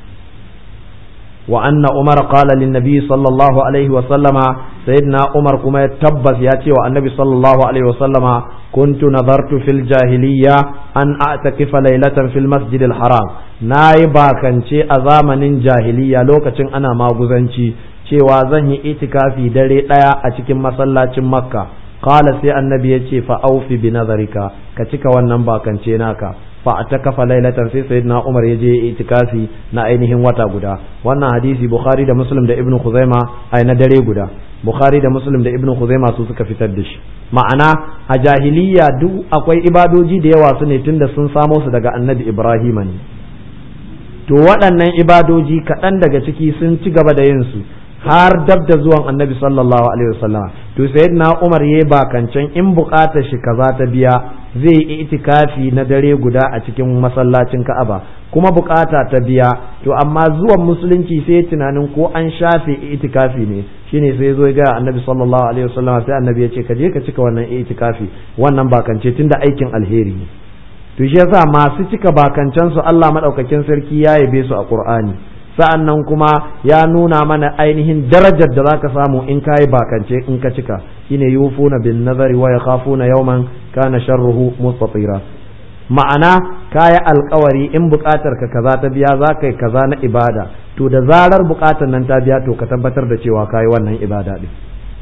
وأن عمر قال للنبي صلى الله عليه وسلم، سيدنا عمر كما تبت ياتي والنبي صلى الله عليه وسلم كنت نظرت في الجاهلية أن أعتكف ليلة في المسجد الحرام، nayi bakance a zamanin jahiliya lokacin ana maguzanci cewa zan yi itikafi dare daya a cikin masallacin Makka. Qala sai annabi yace fa aufi bi nazarika, ka cika wannan bakance naka. Fa atakafa lailatan, sai sayyidina Umar ya je itikafi na ainihin wata guda. Wannan hadisi Bukhari da Muslim da Ibn Khuzaima ai na dare guda, Bukhari da Muslim da Ibn Khuzaima su suka fitar da shi. Ma'ana a jahiliya duk akwai ibadoji da yawa su ne tunda sun samo su daga annabi Ibrahim ne, to waɗannan ibadoji kaɗan daga ciki sun ci gaba da yin su har dab da zuwan annabi sallallahu alaihi wasallam. To sayyidina Umar yayi bakancan in buƙatar shi kaza ta biya zai yi itikafi na dare guda a cikin masallacin Ka'aba, kuma buƙata ta biya, to amma zuwan musulunci sai tunanin ko an shafe itikafi ne, shine sai zo ga annabi sallallahu alaihi wasallam, sai annabi ya ce ka je ka cika wannan itikafi, wannan bakance tunda aikin alheri ne. To shi yasa masu cika bakancan su Allah madaukakin sarki ya yabe su a Qur'ani, sa'annan kuma ya nuna mana ainihin darajar da zaka samu in kai bakance in ka cika, shine yufuna bin nazari wa yakhafuna yawman kana sharruhu mustatira. Ma'ana kaya alkawari in bukatar ka kaza ta biya za ka yi kaza na ibada, to da zarar bukatar nan ta biya to ka tabbatar da cewa kai wannan ibada din.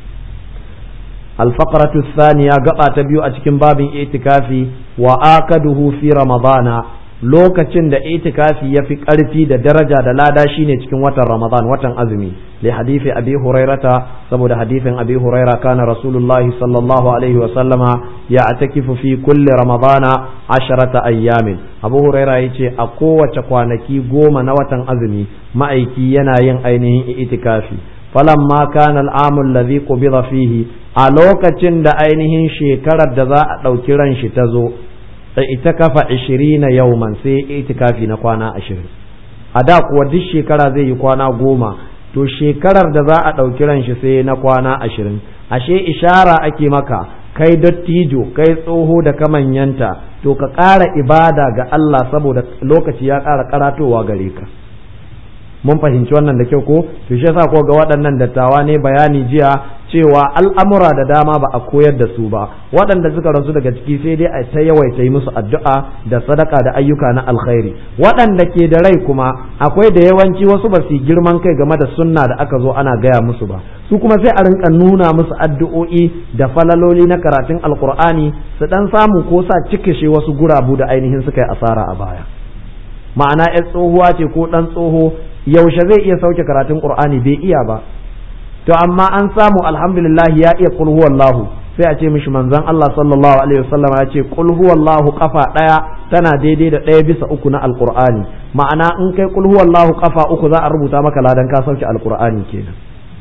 الفقرة الثانية قطعة تبيو أتكن باب اعتكافي وآكده في رمضان، lokacin da itikafi ya fi ƙarfi da daraja da lada shine cikin watan Ramadan, watan azumi, li hadisi Abi Hurairata, saboda hadisin Abi Huraira kana Rasulullah sallallahu alaihi wa sallama ya atakifu fi kulli Ramadana 10 ayyamin. Abu Huraira yace a kowace kwanaki 10 na watan azumi ma'aiki yana yin ainihin itikafi. falamma kana al'amu alladhi qubida fihi, a lokacin da ainihin shekarar da za a ɗauki ran shi ta zo, itikafa 20 yawman, sai itikafi na kwana 20. a da kuwa duk shekara zai yi kwana 10, to shekarar da za a ɗauki ran shi sai na kwana 20. ashe ishara ake maka kai dattijo, kai tsoho da kamanyanta, to ka ƙara ibada ga Allah saboda lokaci ya ƙara karatowa gare ka. mun fahimci wannan da kyau ko? To shi yasa ko ga waɗannan dattawa ne bayani jiya cewa al'amura da dama ba a koyar da su ba, waɗanda suka rasu daga ciki sai dai a ta yawaita yi musu addu'a da sadaka da ayyuka na alkhairi. Waɗanda ke da rai kuma akwai da yawanci wasu ba su girman kai game da sunna da aka zo ana gaya musu ba, su kuma sai a rinka nuna musu addu'o'i da falaloli na karatun alkur'ani su dan samu ko sa cikishe wasu gurabu da ainihin suka yi asara a baya. Ma'ana ya tsohuwa ce ko ɗan tsoho, yaushe zai iya sauke karatun Qur'ani? Bai iya ba. To amma an samu alhamdulillah ya iya qul huwallahu, sai a ce mishi manzon Allah sallallahu alaihi wasallam ya ce qul huwallahu kafa daya tana daidai da 1/3 na alqur'ani, ma'ana in kai qul huwallahu kafa 3 za a rubuta maka ladan ka sauke alqur'ani kenan.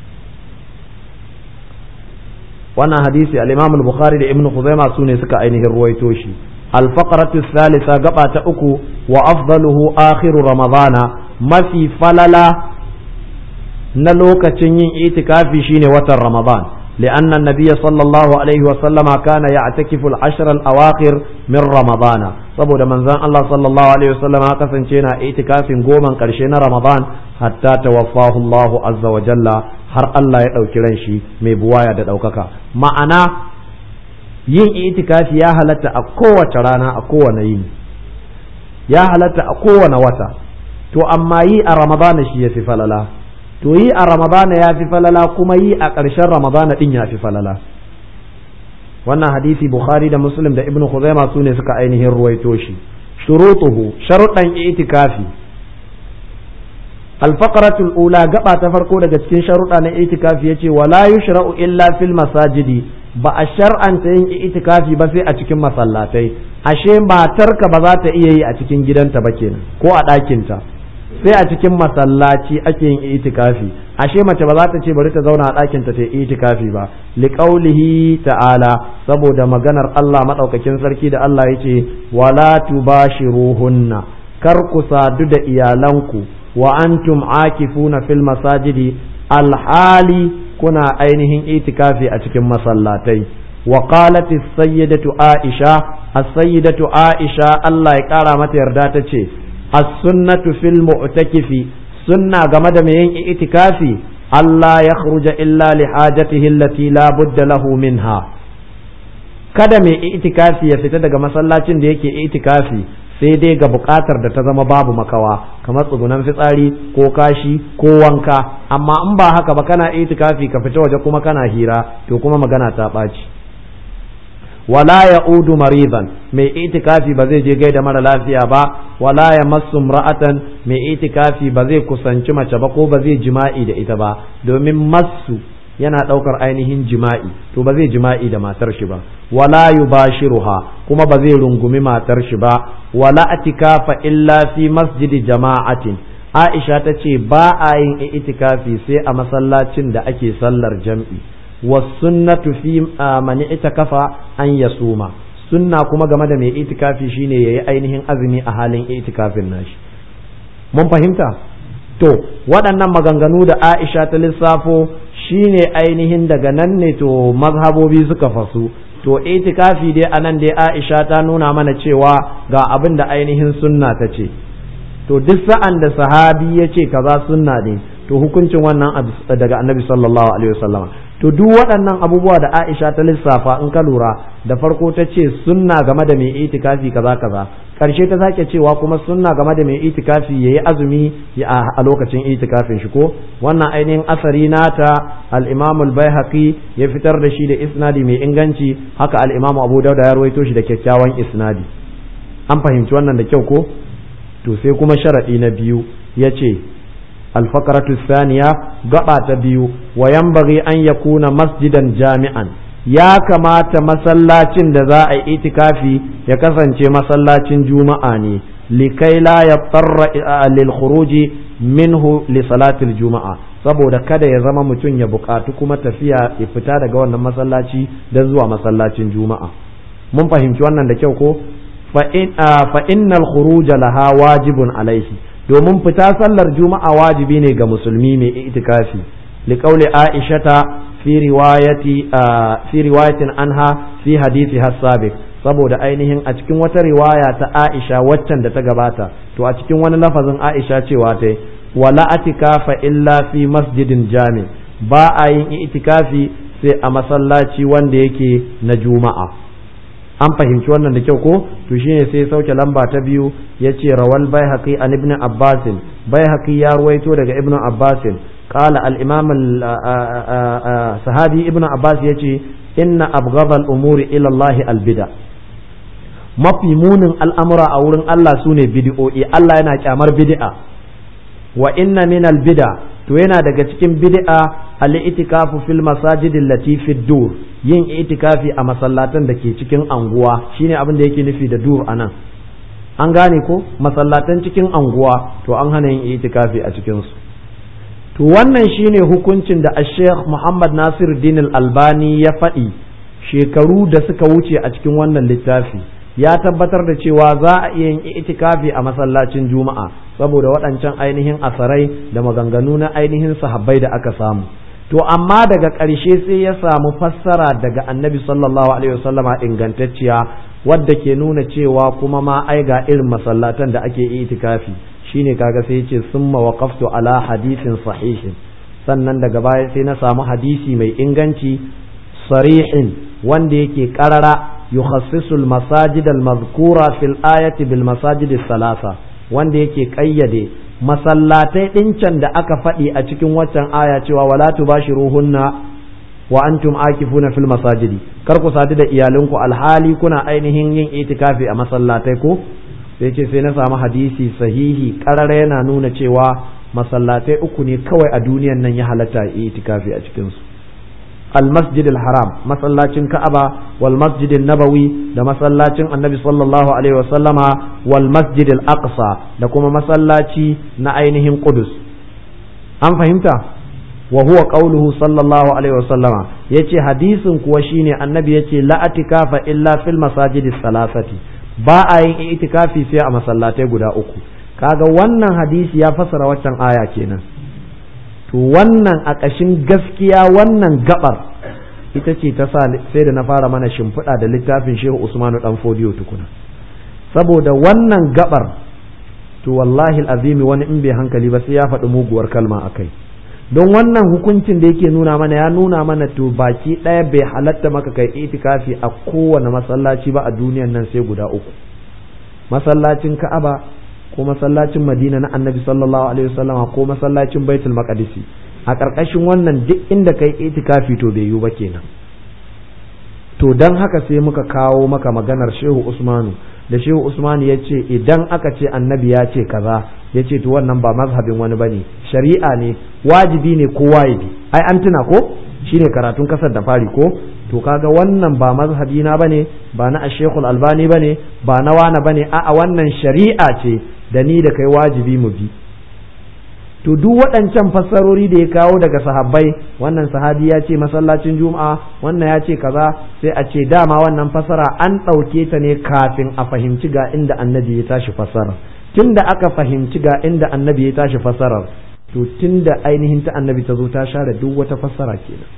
wannan hadisi al-Imam al-Bukhari da Ibn Khuzaimah sune suka ainihin ruwaito shi. al-faqratu thalitha gaba ta 3 wa afdaluhu akhiru ramadana, mafi falala na lokacin yin itikafi shine watan Ramadan, لأن النبي صلى الله عليه وسلم كان يعتكف العشر الأواخر من رمضان، saboda manzon Allah sallallahu alaihi wasallam ya kasance na itikafin goman karshe na Ramadan hatta tawaffahu Allah azza wa jalla, har Allah ya dauki ran shi mai buwaya da daukaka. Ma'ana yin itikafi ya halatta a kowace rana, a kowane yini, ya halatta a kowane wata, to amma yi a Ramadan shi yafi falala. To yi a Ramadana ya fi falala, kuma yi a ƙarshen Ramadana ɗin ya fi falala. Wannan hadisi Bukhari da Muslim da Ibn Khuzaimah su ne suka ainihin ruwaito shi. Shurutuhu, sharuɗan itikafi. Al-faqratul ula, gaba ta farko daga cikin sharuɗa na itikafi yace wala yushra'u illa fil masajidi, ba a shar'anta yin itikafi ba sai a cikin masallatai. Ashe matarka ba za ta iya yi a cikin gidanta ba kenan, ko a ɗakinta. sai a cikin masallaci ake yin itikafi. Ashe mace ba za ta ce bari ta zauna a ɗakin ta yi itikafi ba, liqaulihi ta'ala, saboda maganar Allah madaukakin sarki da Allah yace wala tubashiruhunna, kar ku sadu da iyalanku wa antum akifuna fil masajidi, alhali kuna ainihin itikafi a cikin masallatai. wa qalat as-sayyidatu Aisha, as-sayyidatu Aisha Allah ya kara mata yarda ta ce as-sunnatu fil mu'takifi, sunna game da mai yin itikafi Allah ya khruja illa li hajatihi allati la budda lahu minha, kada mai itikafi ya fita daga masallacin da yake itikafi sai dai ga bukatar da ta zama babu makawa, kamar tsugunan fitsari ko kashi ko wanka. Amma in ba haka ba, kana itikafi ka fita waje kuma kana hira, to kuma magana ta ɓaci. wala ya'udu maridan, mai itikafi ba zai je gaida mara lafiya ba. wala yamassu imra'atan, mai itikafi ba zai kusanci mace ba ko ba zai jima'i da ita ba, domin massu yana daukar ainihin jima'i, to ba zai jima'i da matar shi ba. wala yubashiruha, kuma ba zai rungumi matar shi ba. wala atikafa illa fi masjidi jama'atin, Aisha ta ce ba a yin itikafi sai a masallacin da ake sallar jam'i. wasunnatu fi man itakafa an yasuma, sunna kuma game da mai itikafi shine yayi ainihin azumi a halin itikafin nashi. mun fahimta? To waɗannan maganganu da Aisha ta lissafo shine ainihin daga nan ne to mazhabobi suka fasu. To itikafi dai anan dai Aisha ta nuna mana cewa ga abin da ainihin sunna ta ce. To duk sa'an da sahabi ya ce kaza sunna ne, to hukuncin wannan daga annabi sallallahu alaihi wasallam. To duk waɗannan abubuwa da Aisha ta lissafa in ka lura, da farko ta ce sunna game da mai itikafi kaza kaza, karshe ta sake cewa kuma sunna game da mai itikafi yayi azumi a lokacin itikafin shi. Ko wannan ainihin asari nata al-Imam al-Baihaqi ya fitar da shi da isnadi mai inganci, haka al-Imam Abu Dawud ya rawaito shi da kyakkyawan isnadi. An fahimci wannan da kyau ko? To sai kuma sharadi na biyu yace الفقرة الثانية قطعة بيو وينبغي أن يكون مسجدا جامعا، يا كما تمسلاتين ذا اعتكافي يكسن مسلاتين جمعاني لكي لا يضطر للخروج منه لصلاة الجمعة، saboda kada ya zama mutum ya bukatu kuma tafiya ya fita daga wannan masallaci don zuwa masallacin juma'a. mun fahimci wannan da kyau ko? fa innal khuruja laha wajibun alaihi, domin fita sallar juma'a wajibi ne ga musulmi mai itikafi. liqauli aishata fi riwayatin anha fi hadisi hasabiq, saboda ainihin a cikin wata riwaya ta Aisha waccan da ta gabata, to a cikin wani lafazin Aisha cewa ta wala atikafa illa fi masjidin jami, ba a yin itikafi sai a masallaci wanda yake na juma'a. an fahimci wannan da kyau ko? To shine sai sauke lamba ta biyu yace rawal Baihaqi an ibn Abbas, Baihaqi ya ruwaito daga ibn Abbas qala al-imam sahabi ibn Abbas yace inna abghadha al-umuri ila Allah al-bid'a, mafi munin al'amura a wurin Allah sune bid'o'i. Allah yana kyamar bid'a. wa inna min al-bid'a, to yana daga cikin bid'a al-i'tikafu fil masajidil lati fid dur, yin itikafi a masallatan da ke cikin anguwa shine abin da yake nufi da dur anan. An gane ko masallatan cikin anguwa to an hana yin itikafi a cikin su. To wannan shine hukuncin da Sheikh Muhammad Nasiruddin Al-Albani ya faɗi shekaru da suka wuce a cikin wannan littafi. Ya tabbatar da cewa za a iya yin itikafi a masallacin Juma'a saboda waɗancan ainihin asarai da maganganu na ainihin sahabbai da aka samu. To amma daga ƙarshe sai ya samu fassara daga Annabi sallallahu alaihi wasallama ingantacciya wadda ke nuna cewa kuma ma ai ga irin masallatan da ake itikafi. Shine kaga sai yace summa waqaftu ala hadithin sahihin, sannan daga baya sai na samu hadisi mai inganci sarihin wanda yake qarara yukhassisu al-masajid al-madhkura fil ayati bil masajid al-thalatha, wanda yake kayyade masallatai dincan da aka faɗi a cikin waccan aya cewa wala tubashiruhunna wa antum akifuna fil masajidi, kar ku sadu da iyalinku alhali kuna ainihin yin itikafi a masallatai ko sai ce sai na samu hadisi sahihi karara yana nuna cewa masallatai uku ne kawai a duniyan nan ya halatta itikafi a cikin su: al-masjid al-haram, masallacin Ka'aba, wal masjid an-nabawi, da masallacin Annabi sallallahu alaihi wasallama, wal masjid al-aqsa, da kuma masallaci na ainihin Qudus. An fahimta? wa huwa qawluhu sallallahu alaihi wasallama, yace hadisin kuwa shine Annabi yace la atikafa illa fil masajidis salasati, ba a yin itikafi sai a masallatai guda uku. Kaga wannan hadisi ya fasara waccan aya kenan. To wannan a ƙashin gaskiya wannan gabar ita ce ta sa sai da na fara mana shimfiɗa da littafin Shehu Usmanu dan Fodiyo tukuna, saboda wannan gabar to wallahi alazimi wani in bai hankali ba sai ya faɗi muguwar kalma akai. Don wannan hukuncin da yake nuna mana ya nuna mana to baki ɗaya bai halatta maka kai itikafi a kowane masallaci ba a duniyan nan sai guda uku: masallacin Ka'aba, ko masallacin Madina na Annabi sallallahu alaihi wasallama, ko masallacin Baitul Maqdisi. A ƙarƙashin wannan duk inda kai itikafi to bai yiwu ba kenan. To dan haka sai muka kawo maka maganar Shehu Usmanu da Shehu Usmanu ya ce idan aka ce Annabi ya ce kaza, ya ce to wannan ba mazhabin wani bane, shari'a ne, wajibi ne kowa ya bi. Ai an tuna ko shine karatun kasar da fari ko? To kaga wannan ba mazhabi na bane, ba na Sheikhul Albani bane, ba na wani bane, a'a wannan shari'a ce da ni da kai wajibi mu bi. To duk waɗancan fassarori da ya kawo daga sahabbai, wannan sahabi ya ce masallacin Juma'a, wannan ya ce kaza, sai a ce dama wannan fassara an ɗauke ta ne kafin a fahimci ga inda Annabi ya tashi fassara. Tunda aka fahimci ga inda Annabi ya tashi fassarar, to tunda ainihin ta Annabi ta zo ta share duk wata fassara kenan.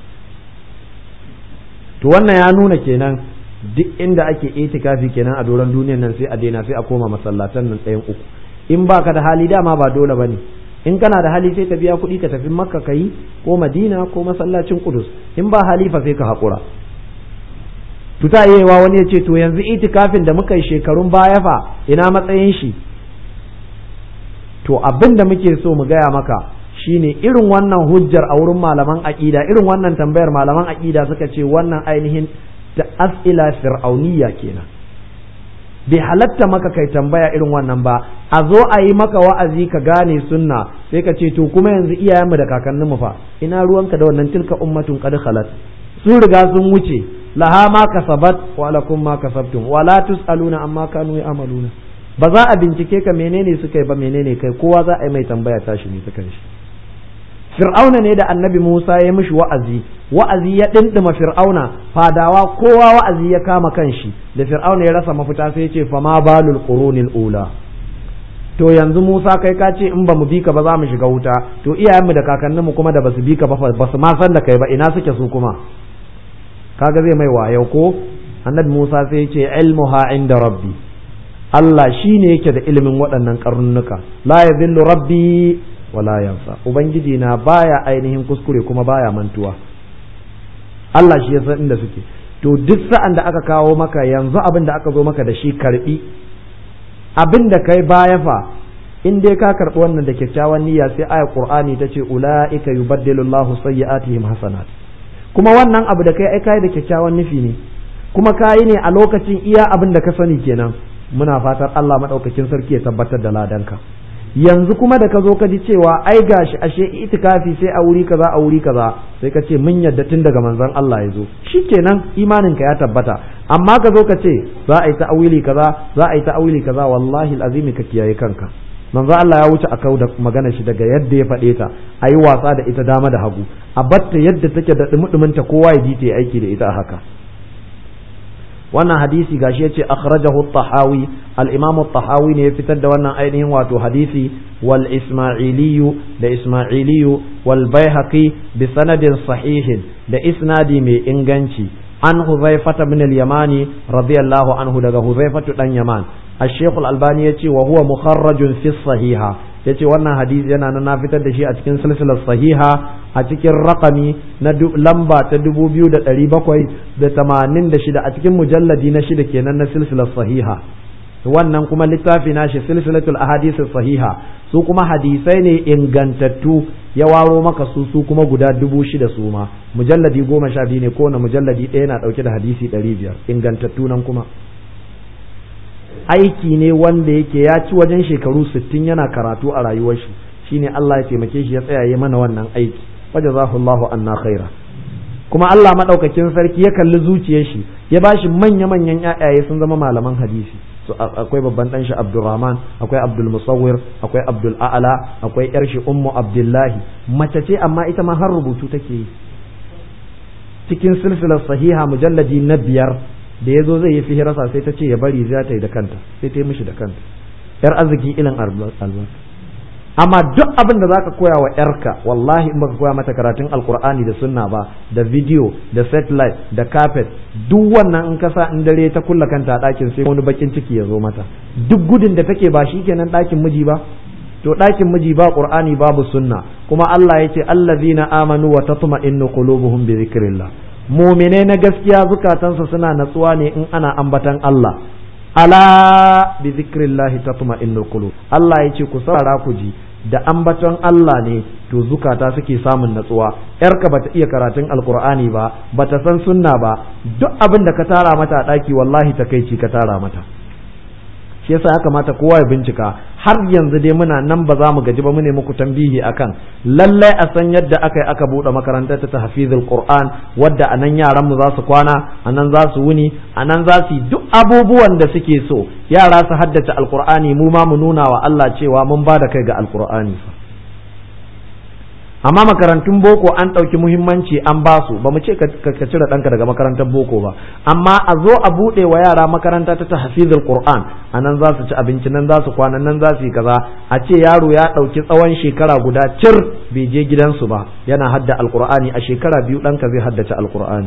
To wannan ya nuna kenan duk inda ake itikafi kenan a doron duniyar nan sai a daina, sai a koma masallatan nan tsayin uku. In baka da hali dama ba dole bane. In kana da hali sai ka biya kuɗi ka tafi Makka kai, ko Madina, ko masallacin Qudus. In ba hali fa sai ka haƙura. Tuta yewa wani ya ce to yanzu itikafin da muka yi shekarun baya fa ina matsayin shi? To abin da muke so mu gaya maka shine irin wannan hujjar a wurin malaman aqida, irin wannan tambayar malaman aqida suka ce wannan ainihin ta as'ila fir'auniyya kenan. Bai halatta maka kai tambaya irin wannan ba, a zo a yi maka wa'azi ka gane sunna sai ka ce to kuma yanzu iyayenmu da kakanninmu fa ina ruwanka da wannan, tilka ummatun qad khalat, sun riga sun wuce, laha ma kasabat wa lakum ma kasabtum wa la tusaluna amma kanu ya'maluna. Ba za a bincike ka menene suka yi ba menene kai, kowa za a yi mai tambaya tashi ne ta kanshi. Fir'auna ne da Annabi Musa ya mishi wa'azi ya dindima Fir'auna, fadawa kowa wa'azi ya kama kanshi, da Fir'auna ya rasa mafita sai ya ce fama balul qurunil ula. To yanzu Musa kai ka ce in ba mu bi ka ba za mu shiga wuta, to iyayenmu da kakanninmu kuma da basu bi ka ba basu ma san da kai ba, ina suke su kuma? Kaga zai mai wayo ko? Annabi Musa sai ya ce ilmuha inda rabbi, Allah shine yake da ilimin waɗannan karnuka, la yadhillu rabbi wala yansa, ubangiji na baya ainihin kuskure kuma baya mantuwa. Allah shi ya san inda suke. To duk sa'an da aka kawo maka yanzu abin da aka zo maka da shi karbi, abin da kai baya fa in dai ka karbi wannan da kyakkyawan niyya sai ayat Qur'ani ta ce ulaika yubaddilu Allahu sayyi'atihim hasanat. Kuma wannan abu da kai ai kai da kyakkyawan nufi ne, kuma kai ne a lokacin iya abin da ka sani kenan. Muna fatar Allah madaukakin sarki ya tabbatar da ladanka. yanzu kuma da ka zo ka ji cewa ai gashi ashe itikafi sai a wuri kaza a wuri kaza sai ka ce mun yadda tun daga manzon Allah ya zo shikenan imanin ka ya tabbata. amma ka zo ka ce za a yi ta'awili kaza za a yi ta'awili kaza wallahi alazim ka kiyaye kanka. manzo Allah ya wuce a kau da magana shi daga yadda ya faɗe ta a yi wasa da ita dama da hagu a batta yadda take da dumudumunta kowa ya ji ta yi aiki da ita a haka. wannan hadisi gashi yace akhrajahu at-tahawi al-imam at-tahawi ne ya fitar da wannan ainihin wato hadisi wal isma'ili da isma'ili wal baihaqi bi sanadin sahihin da isnadi mai inganci an huzaifata bin al-yamani radiyallahu anhu daga huzaifatu dan yaman الشيخ الألباني يتي وهو مخرج في الصحيحة yace wannan hadisi yana nan na fitar da shi a cikin silsilar sahiha a cikin rakami na lamba ta 2786 a cikin mujalladi na 6 kenan na silsilar sahiha. wannan kuma littafi nashi silsilatul ahadith sahiha su kuma hadisai ne ingantattu ya waro maka su kuma guda 6000 su ma mujalladi 12 ne ko na mujalladi ɗaya na dauke da hadisi 500 ingantattu nan kuma aiki ne wanda yake ya ci wajen shekaru 60 yana karatu a rayuwar shi shine Allah ya taimake shi ya tsaya yi mana wannan aiki wajazahullahu anna khaira. kuma Allah madaukakin sarki ya kalli zuciyar shi ya bashi manya-manyan ƴaƴaye sun zama malaman hadisi. so akwai babban dan shi Abdurrahman, akwai Abdul Musawwir, akwai Abdul A'la, akwai yar shi Ummu Abdullahi, mace ce amma ita ma har rubutu take yi. cikin silsilar sahiha mujalladi na 5 da ya zo zai yi fihirasa sai ta ce ya bari za ta yi da kanta sai ta yi mishi da kanta. yar arziki ilin albarka. amma duk abin da zaka koya wa yarka wallahi in baka koya mata karatun alkur'ani da sunna ba da video da satellite da carpet duk wannan in kasa in dare ta kulla kanta a ɗakin sai wani bakin ciki ya zo mata. duk gudun da take ba shi kenan ɗakin miji ba to ɗakin miji ba qur'ani babu sunna kuma Allah yace allazina amanu wa tatma'innu qulubuhum bi dhikrillah. mu'mine na gaskiya zukatansa suna natsuwa ne in ana ambatan Allah. ala bi zikrillahi tatma'innul qulub. Allah yace ku saurara ku ji da ambaton Allah ne to zukata suke samun natsuwa. yarka bata iya karatun alqur'ani ba bata san sunna ba duk abin da ka tara mata a daki wallahi takeici ka tara mata. shi yasa ya kamata kowa ya bincika. har yanzu dai muna nan ba za mu gaji ba mu ne muku tambihi akan lallai a san yadda aka bude makarantar ta tahfizul qur'an wadda anan yaran mu za su kwana anan za su wuni anan za su yi duk abubuwan da suke so yara su haddace alqur'ani mu ma mu nuna wa Allah cewa mun ba da kai ga alqur'ani. amma makarantun boko an ɗauki muhimmanci an ba su ba mu ce ka cire ɗanka daga makarantar boko ba amma a zo a buɗe wa yara makaranta ta tahfizul qur'an a nan za su ci abinci nan za su kwana nan za su yi kaza a ce yaro ya ɗauki tsawon shekara guda cir bai je gidansu ba yana hadda alqur'ani a shekara 2 ɗanka zai haddace alqur'ani.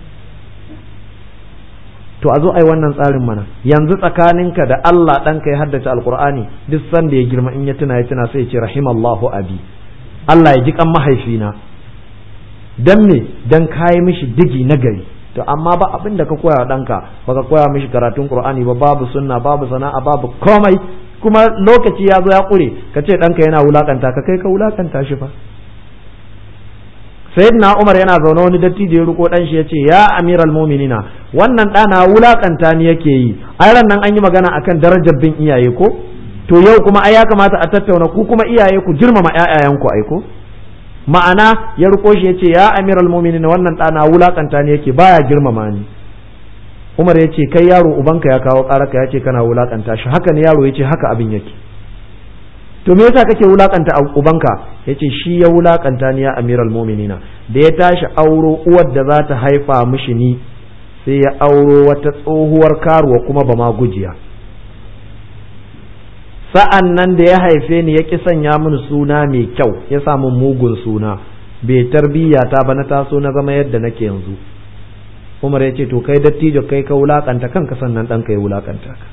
to a zo ai wannan tsarin mana yanzu tsakaninka da Allah ɗanka ya haddace alqur'ani duk sanda ya girma in ya tuna sai ya ce rahimallahu abi Allah ya ji kan mahaifina dan me dan kai mishi digi na gari. to amma ba abin da ka koya wa danka baka koya mishi karatun Qur'ani ba babu sunna babu sana'a babu komai kuma lokaci ya zo ya kure ka ce danka yana wulakanta ka kai ka wulakanta shi fa. Sayyidina Umar yana zaune wani dattijo ya ruko dan shi yace ya amiral mu'minina wannan dana wulakanta ni yake yi ai ran nan an yi magana akan darajar bin iyaye ko to yau kuma ai ya kamata a tattauna ku kuma iyaye ku girmama ƴaƴayenku aiko. ma'ana ya riko shi yace ya amiral mu'minin wannan dana wulakanta ne yake baya girmama ni. Umar yace kai yaro ubanka ya kawo ƙararka yace kana wulakanta shi haka ne yaro yace haka abin yake. to me yasa kake wulakanta ubanka yace shi ya wulakanta ni ya amiral mu'minina da ya tashi auro uwar da za ta haifa mishi ni sai ya auro wata tsohuwar karuwa kuma ba ma gujiya. sa'an nan da ya haife ni ya ƙi sanya mini suna mai kyau ya samu mugun suna bai tarbiyya ta ba na taso na zama yadda nake yanzu. Umar ya ce to kai dattijo kai ka wulakanta kanka sannan ɗanka ya wulakanta ka.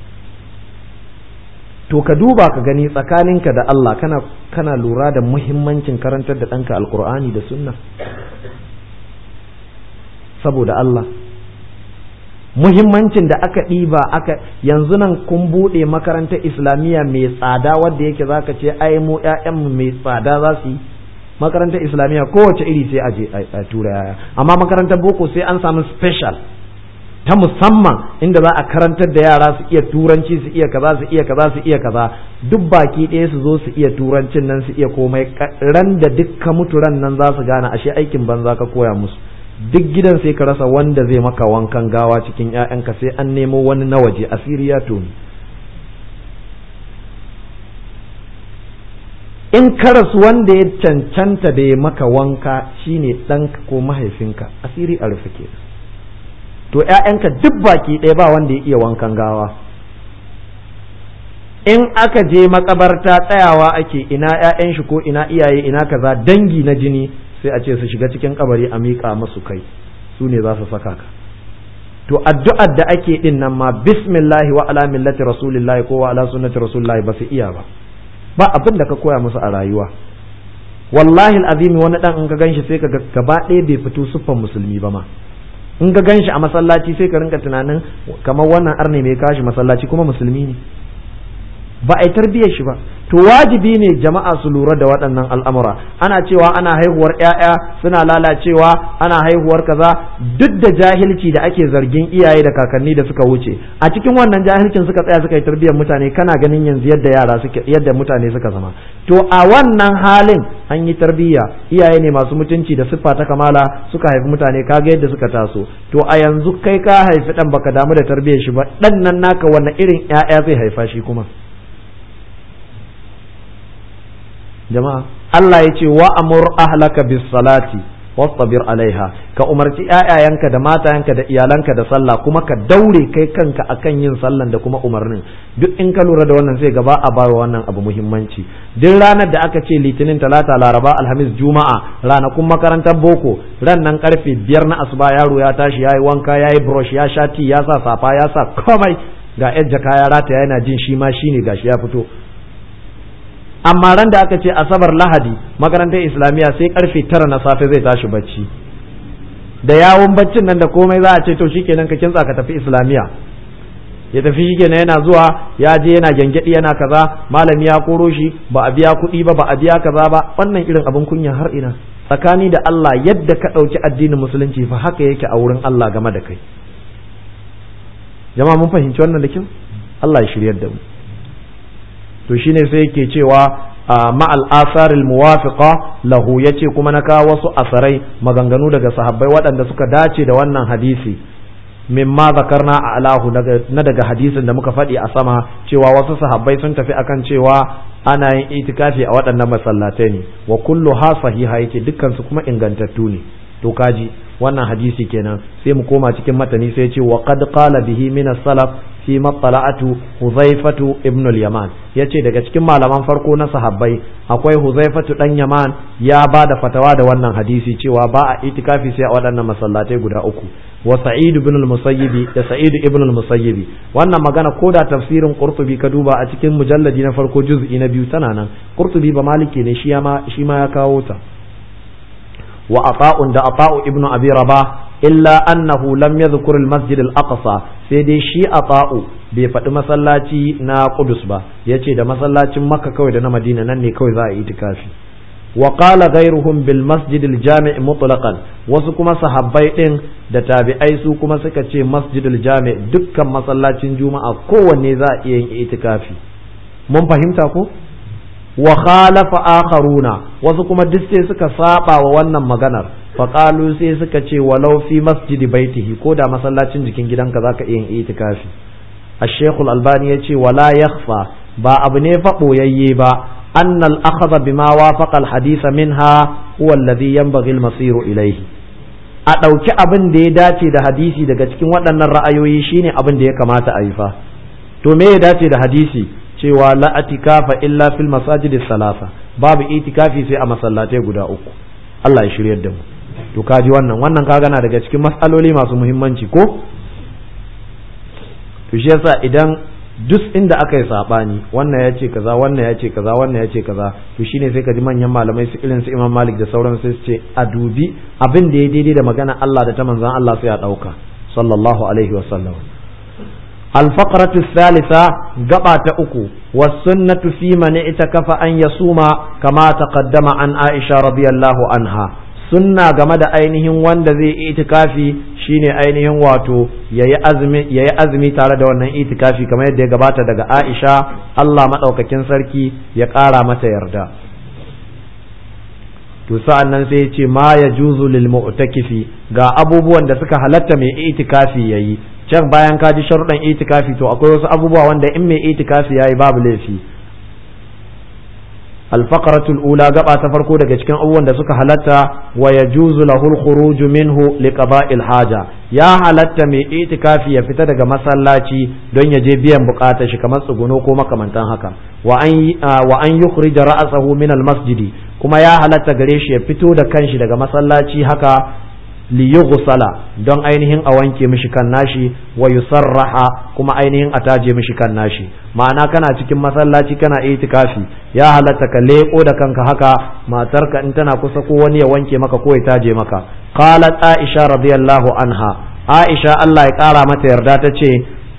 to ka duba ka gani tsakaninka da Allah kana lura da muhimmancin karantar da ɗanka alkur'ani da sunna saboda Allah. muhimmancin da aka ɗiba yanzu nan kun buɗe makarantar islamiyya mai tsada wadda yake zaka ce ai mu ƴaƴanmu mai tsada za su yi makarantar islamiyya kowace iri sai a je a tura yaya amma makarantar boko sai an samu special ta musamman inda za a karantar da yara su iya turanci, su iya kaza, su iya kaza, su iya kaza, duk baki ɗaya su zo su iya turancin nan, su iya komai. Ran da duk ka mutu ran nan za su gane ashe aikin banza ka koya musu. Duk gidan sai ka rasa wanda zai maka wankan gawa cikin ƴaƴanka, sai an nemo wani na waje, asiri ya toni. In ka rasu wanda ya cancanta da ya maka wanka shine ɗanka ko mahaifinka, asiri a rufe kenan. To ƴaƴanka duk baki ɗaya ba wanda ya iya wankan gawa. In aka je makabarta tsayawa ake, ina ƴaƴan shi ko ina iyaye ina kaza, dangi na jini, sai a ce su shiga cikin kabari a miƙa musu kai, su ne za su saka ka. To addu'ar da ake din nan ma bismillahi wa ala millati rasulillahi ko wa ala sunnati rasulillahi ba su iya ba abin da ka koya musu a rayuwa. Wallahi alazimi wani dan in ka ganshi sai ka ga gaba ɗaya bai fito siffan musulmi ba ma. In ka ganshi a masallaci sai ka rinka tunanin kamar wannan arne mai kashi masallaci kuma musulmi ne, ba a yi tarbiyyar shi ba. To wajibi ne jama'a su lura da waɗannan al'amura. Ana cewa ana haihuwar ƴaƴa suna lalacewa, ana haihuwar kaza, duk da jahilci da ake zargin iyaye da kakanni da suka wuce. A cikin wannan jahilcin suka tsaya suka yi tarbiyyar mutane, kana ganin yanzu yadda yara suke, yadda mutane suka zama. To a wannan halin an yi tarbiyya, iyaye ne masu mutunci da siffa ta kamala suka haifi mutane, kaga yadda suka taso. To a yanzu kai ka haifi dan baka damu da tarbiyyar shi ba, dan nan naka wannan irin ƴaƴa zai haifa shi kuma. Jama'a Allah ya ce wa amur ahlaka bis salati wastabir alaiha, ka umarci ƴaƴayanka da matayanka da iyalanka da sallah, kuma ka daure kai kanka akan yin sallan da kuma umarnin. Duk in ka lura da wannan sai gaba a bawa wannan abu muhimmanci. Duk ranar da aka ce litinin, talata, laraba, alhamis, juma'a, ranakun makarantar boko, ran nan karfe 5 na asuba yaro ya tashi, yayi wanka, yayi brush, ya sha tea, ya sa safa, ya sa komai, ga yar jaka ya rata, yana jin shi ma shine gashi ya fito. Amma ran da aka ce asabar lahadi makarantar islamiyya sai karfe 9 na safe zai tashi bacci, da yawon baccin nan da komai za a ce to shikenan ka kintsa ka tafi islamiyya. Ya tafi shikenan yana zuwa, ya je yana gyangyaɗi yana kaza, malami ya koro shi, ba a biya kuɗi ba a biya kaza ba. Wannan irin abin kunya har ina? Tsakani da Allah yadda ka ɗauki addinin musulunci fa haka yake a wurin Allah game da kai. Jama'a mun fahimci wannan da kyau? Allah ya shiryar da mu. To shine sai yake cewa ma'al asaril muwafiqa lahu, yace kuma na kawo wasu asarai, maganganu daga sahabbai waɗanda suka dace da wannan hadisi, mimma zakarna a alahu, na daga hadisin da muka faɗi a sama, cewa wasu sahabbai sun tafi akan cewa ana yin itikafi a waɗannan masallatai ne, wa kullu ha sahiha, yake dukkan su kuma ingantattu ne. To kaji wannan hadisi kenan. Sai mu koma cikin matani, sai ce wa qad qala bihi min as-salaf fi mattala'atu Huzaifatu ibn al-Yaman, yace daga cikin malaman farko na sahabbai akwai Huzaifatu dan Yaman, ya ba da fatawa da wannan hadisi cewa ba a itikafi sai a waɗannan masallatai guda uku. Wa Sa'id ibn al-Musayyib da Sa'id ibn al-Musayyib, wannan magana ko da tafsirin Qurtubi ka duba a cikin mujalladi na farko juz'i na 2 tana nan. Qurtubi ba maliki ne, shi ma ya kawo ta. Wa Ata'un da Ata'u ibn Abi Rabah, illa annahu lam yadhkur al-masjid al-aqsa, sai dai shi Ata'u bai faɗi masallaci na Qudus ba, yace da masallacin Makka kawai da na Madina nan ne kawai za a yi itikafi. Wa qala ghayruhum bil masjid al-jami' mutlaqan, wasu kuma sahabbai din da tabi'ai su kuma suka ce masjid al-jami' dukkan masallacin juma'a kowanne za a iya yin itikafi. Mun fahimta ko? Wa khalafa akharuna, wasu kuma duk sai suka saba wa wannan maganar, faqalu sai suka ce walau fi masjidi baitihi, ko da masallacin jikin gidanka zaka iya yin itikafi. Ash-Shaykh al-Albani yace wala yakhfa, ba abu ne fa boyayye ba, anna al-akhdha bima wafaqa al-hadith minha huwa alladhi yanbaghi al-masiru ilayhi. A dauki abin da ya dace da hadisi daga cikin waɗannan ra'ayoyi shine abin da ya kamata a yi fa. To me ya dace da hadisi? Cewa la atikafa illa fil masajidi salasa, babu itikafi sai a masallatai guda uku. Allah ya shiryar da mu. To kaji wannan kaga na daga cikin matsaloli masu muhimmanci ko? To shi yasa idan duk inda aka yi sabani, wannan ya ce kaza, wannan ya ce kaza, wannan ya ce kaza, to shine sai ka ji manyan malamai su irin su Imam Malik da sauran sai su ce a dubi abin da ya daidai da magana Allah da ta manzon Allah sai a dauka sallallahu alaihi wasallam. الفقرة الثالثة قبعة أكو والسنة في من اعتكف أن يصوم كما تقدم عن عائشة رضي الله عنها. sunna game da ainihin wanda zai itikafi shine ainihin wato yayi azumi tare da wannan itikafi kamar yadda ya gabata daga Aisha Allah madaukakin sarki ya ƙara mata yarda. To sa'an nan sai ya ce ma ya juzu lil mu'takifi, ga abubuwan da suka halatta mai itikafi yayi. Can bayan ka ji sharuɗan itikafi to akwai wasu abubuwa wanda in mai itikafi yayi babu laifi. Al-faqratul ula, gaba ta farko daga cikin abubuwan da suka halatta, wa yajuzu lahu al-khuruj minhu li qada'il haja, ya halatta mai itikafi ya fita daga masallaci don ya je biyan bukatar shi kamar tsuguno ko makamantan haka. Wa an yukhrij ra'sahu min al-masjidi, kuma ya halatta gare shi ya fito da kanshi daga masallaci haka li yughsala don ainihin a wanke mishi kan nashi, wa yusarraha kuma ainihin a taje mishi kan nashi. Ma'ana kana cikin masallaci kana itikafi, ya halatta ka leko da kanka haka, matarka in tana kusa ko wani ya wanke maka ko ya taje maka. Qalat Aisha radiyallahu anha, Aisha Allah ya kara mata yarda ta ce,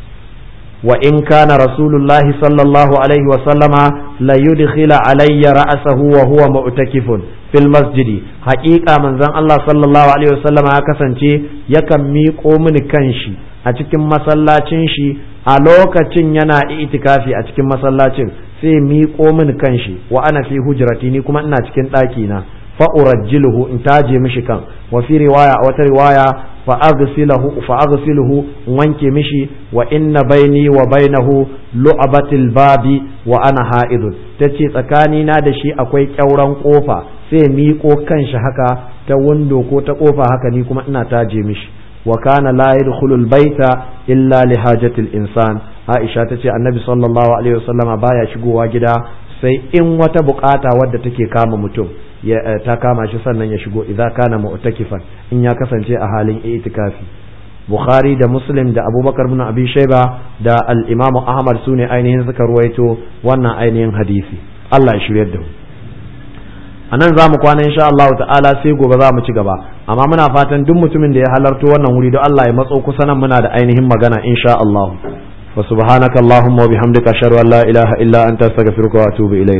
wa in kana rasulullahi sallallahu alaihi wa sallama la yudkhila alayya ra'sahu wa huwa mu'takifun fil masjidi, haƙiƙa manzon Allah sallallahu alaihi wa sallama ya kasance yakan miƙo mini kanshi a cikin masallacin shi a lokacin yana itikafi a cikin masallacin, sai miƙo mini kanshi wa ana fi hujrati, ni kuma ina cikin ɗaki na, fa urajjiluhu in taje mishi kan, wa fi riwaya a wata riwaya fa aghsiluhu wanke mishi, wa inna baini wa bainahu lu'abatil babi wa ana ha'idun, tace tsakani na da shi akwai kyauran kofa, sai miƙo kanshi haka ta windo ko ta kofa haka, ni kuma ina taje mishi. wa kana la yadkhulul baita illa li hajatil insan. Aisha tace annabi sallallahu alaihi wasallama baya shigowa gida sai in wata bukata wadda take kama mutum ta kama shi sannan ya shigo, idza kana mu'takifan, in ya kasance a halin itikafi. Bukhari da Muslim da Abubakar bin Abi Shayba da al-Imam Ahmad sune ainihin suka ruwaito wannan ainihin hadisi. Allah ya shiryar da mu. Anan za mu kwana insha Allah ta'ala, sai gobe za mu ci gaba, amma muna fatan duk mutumin da ya halarto wannan wuri don Allah ya matso kusa nan, muna da ainihin magana insha Allah. Wa subhanaka Allahumma wa bihamdika ashhadu an la ilaha illa anta astaghfiruka wa atubu ilayk.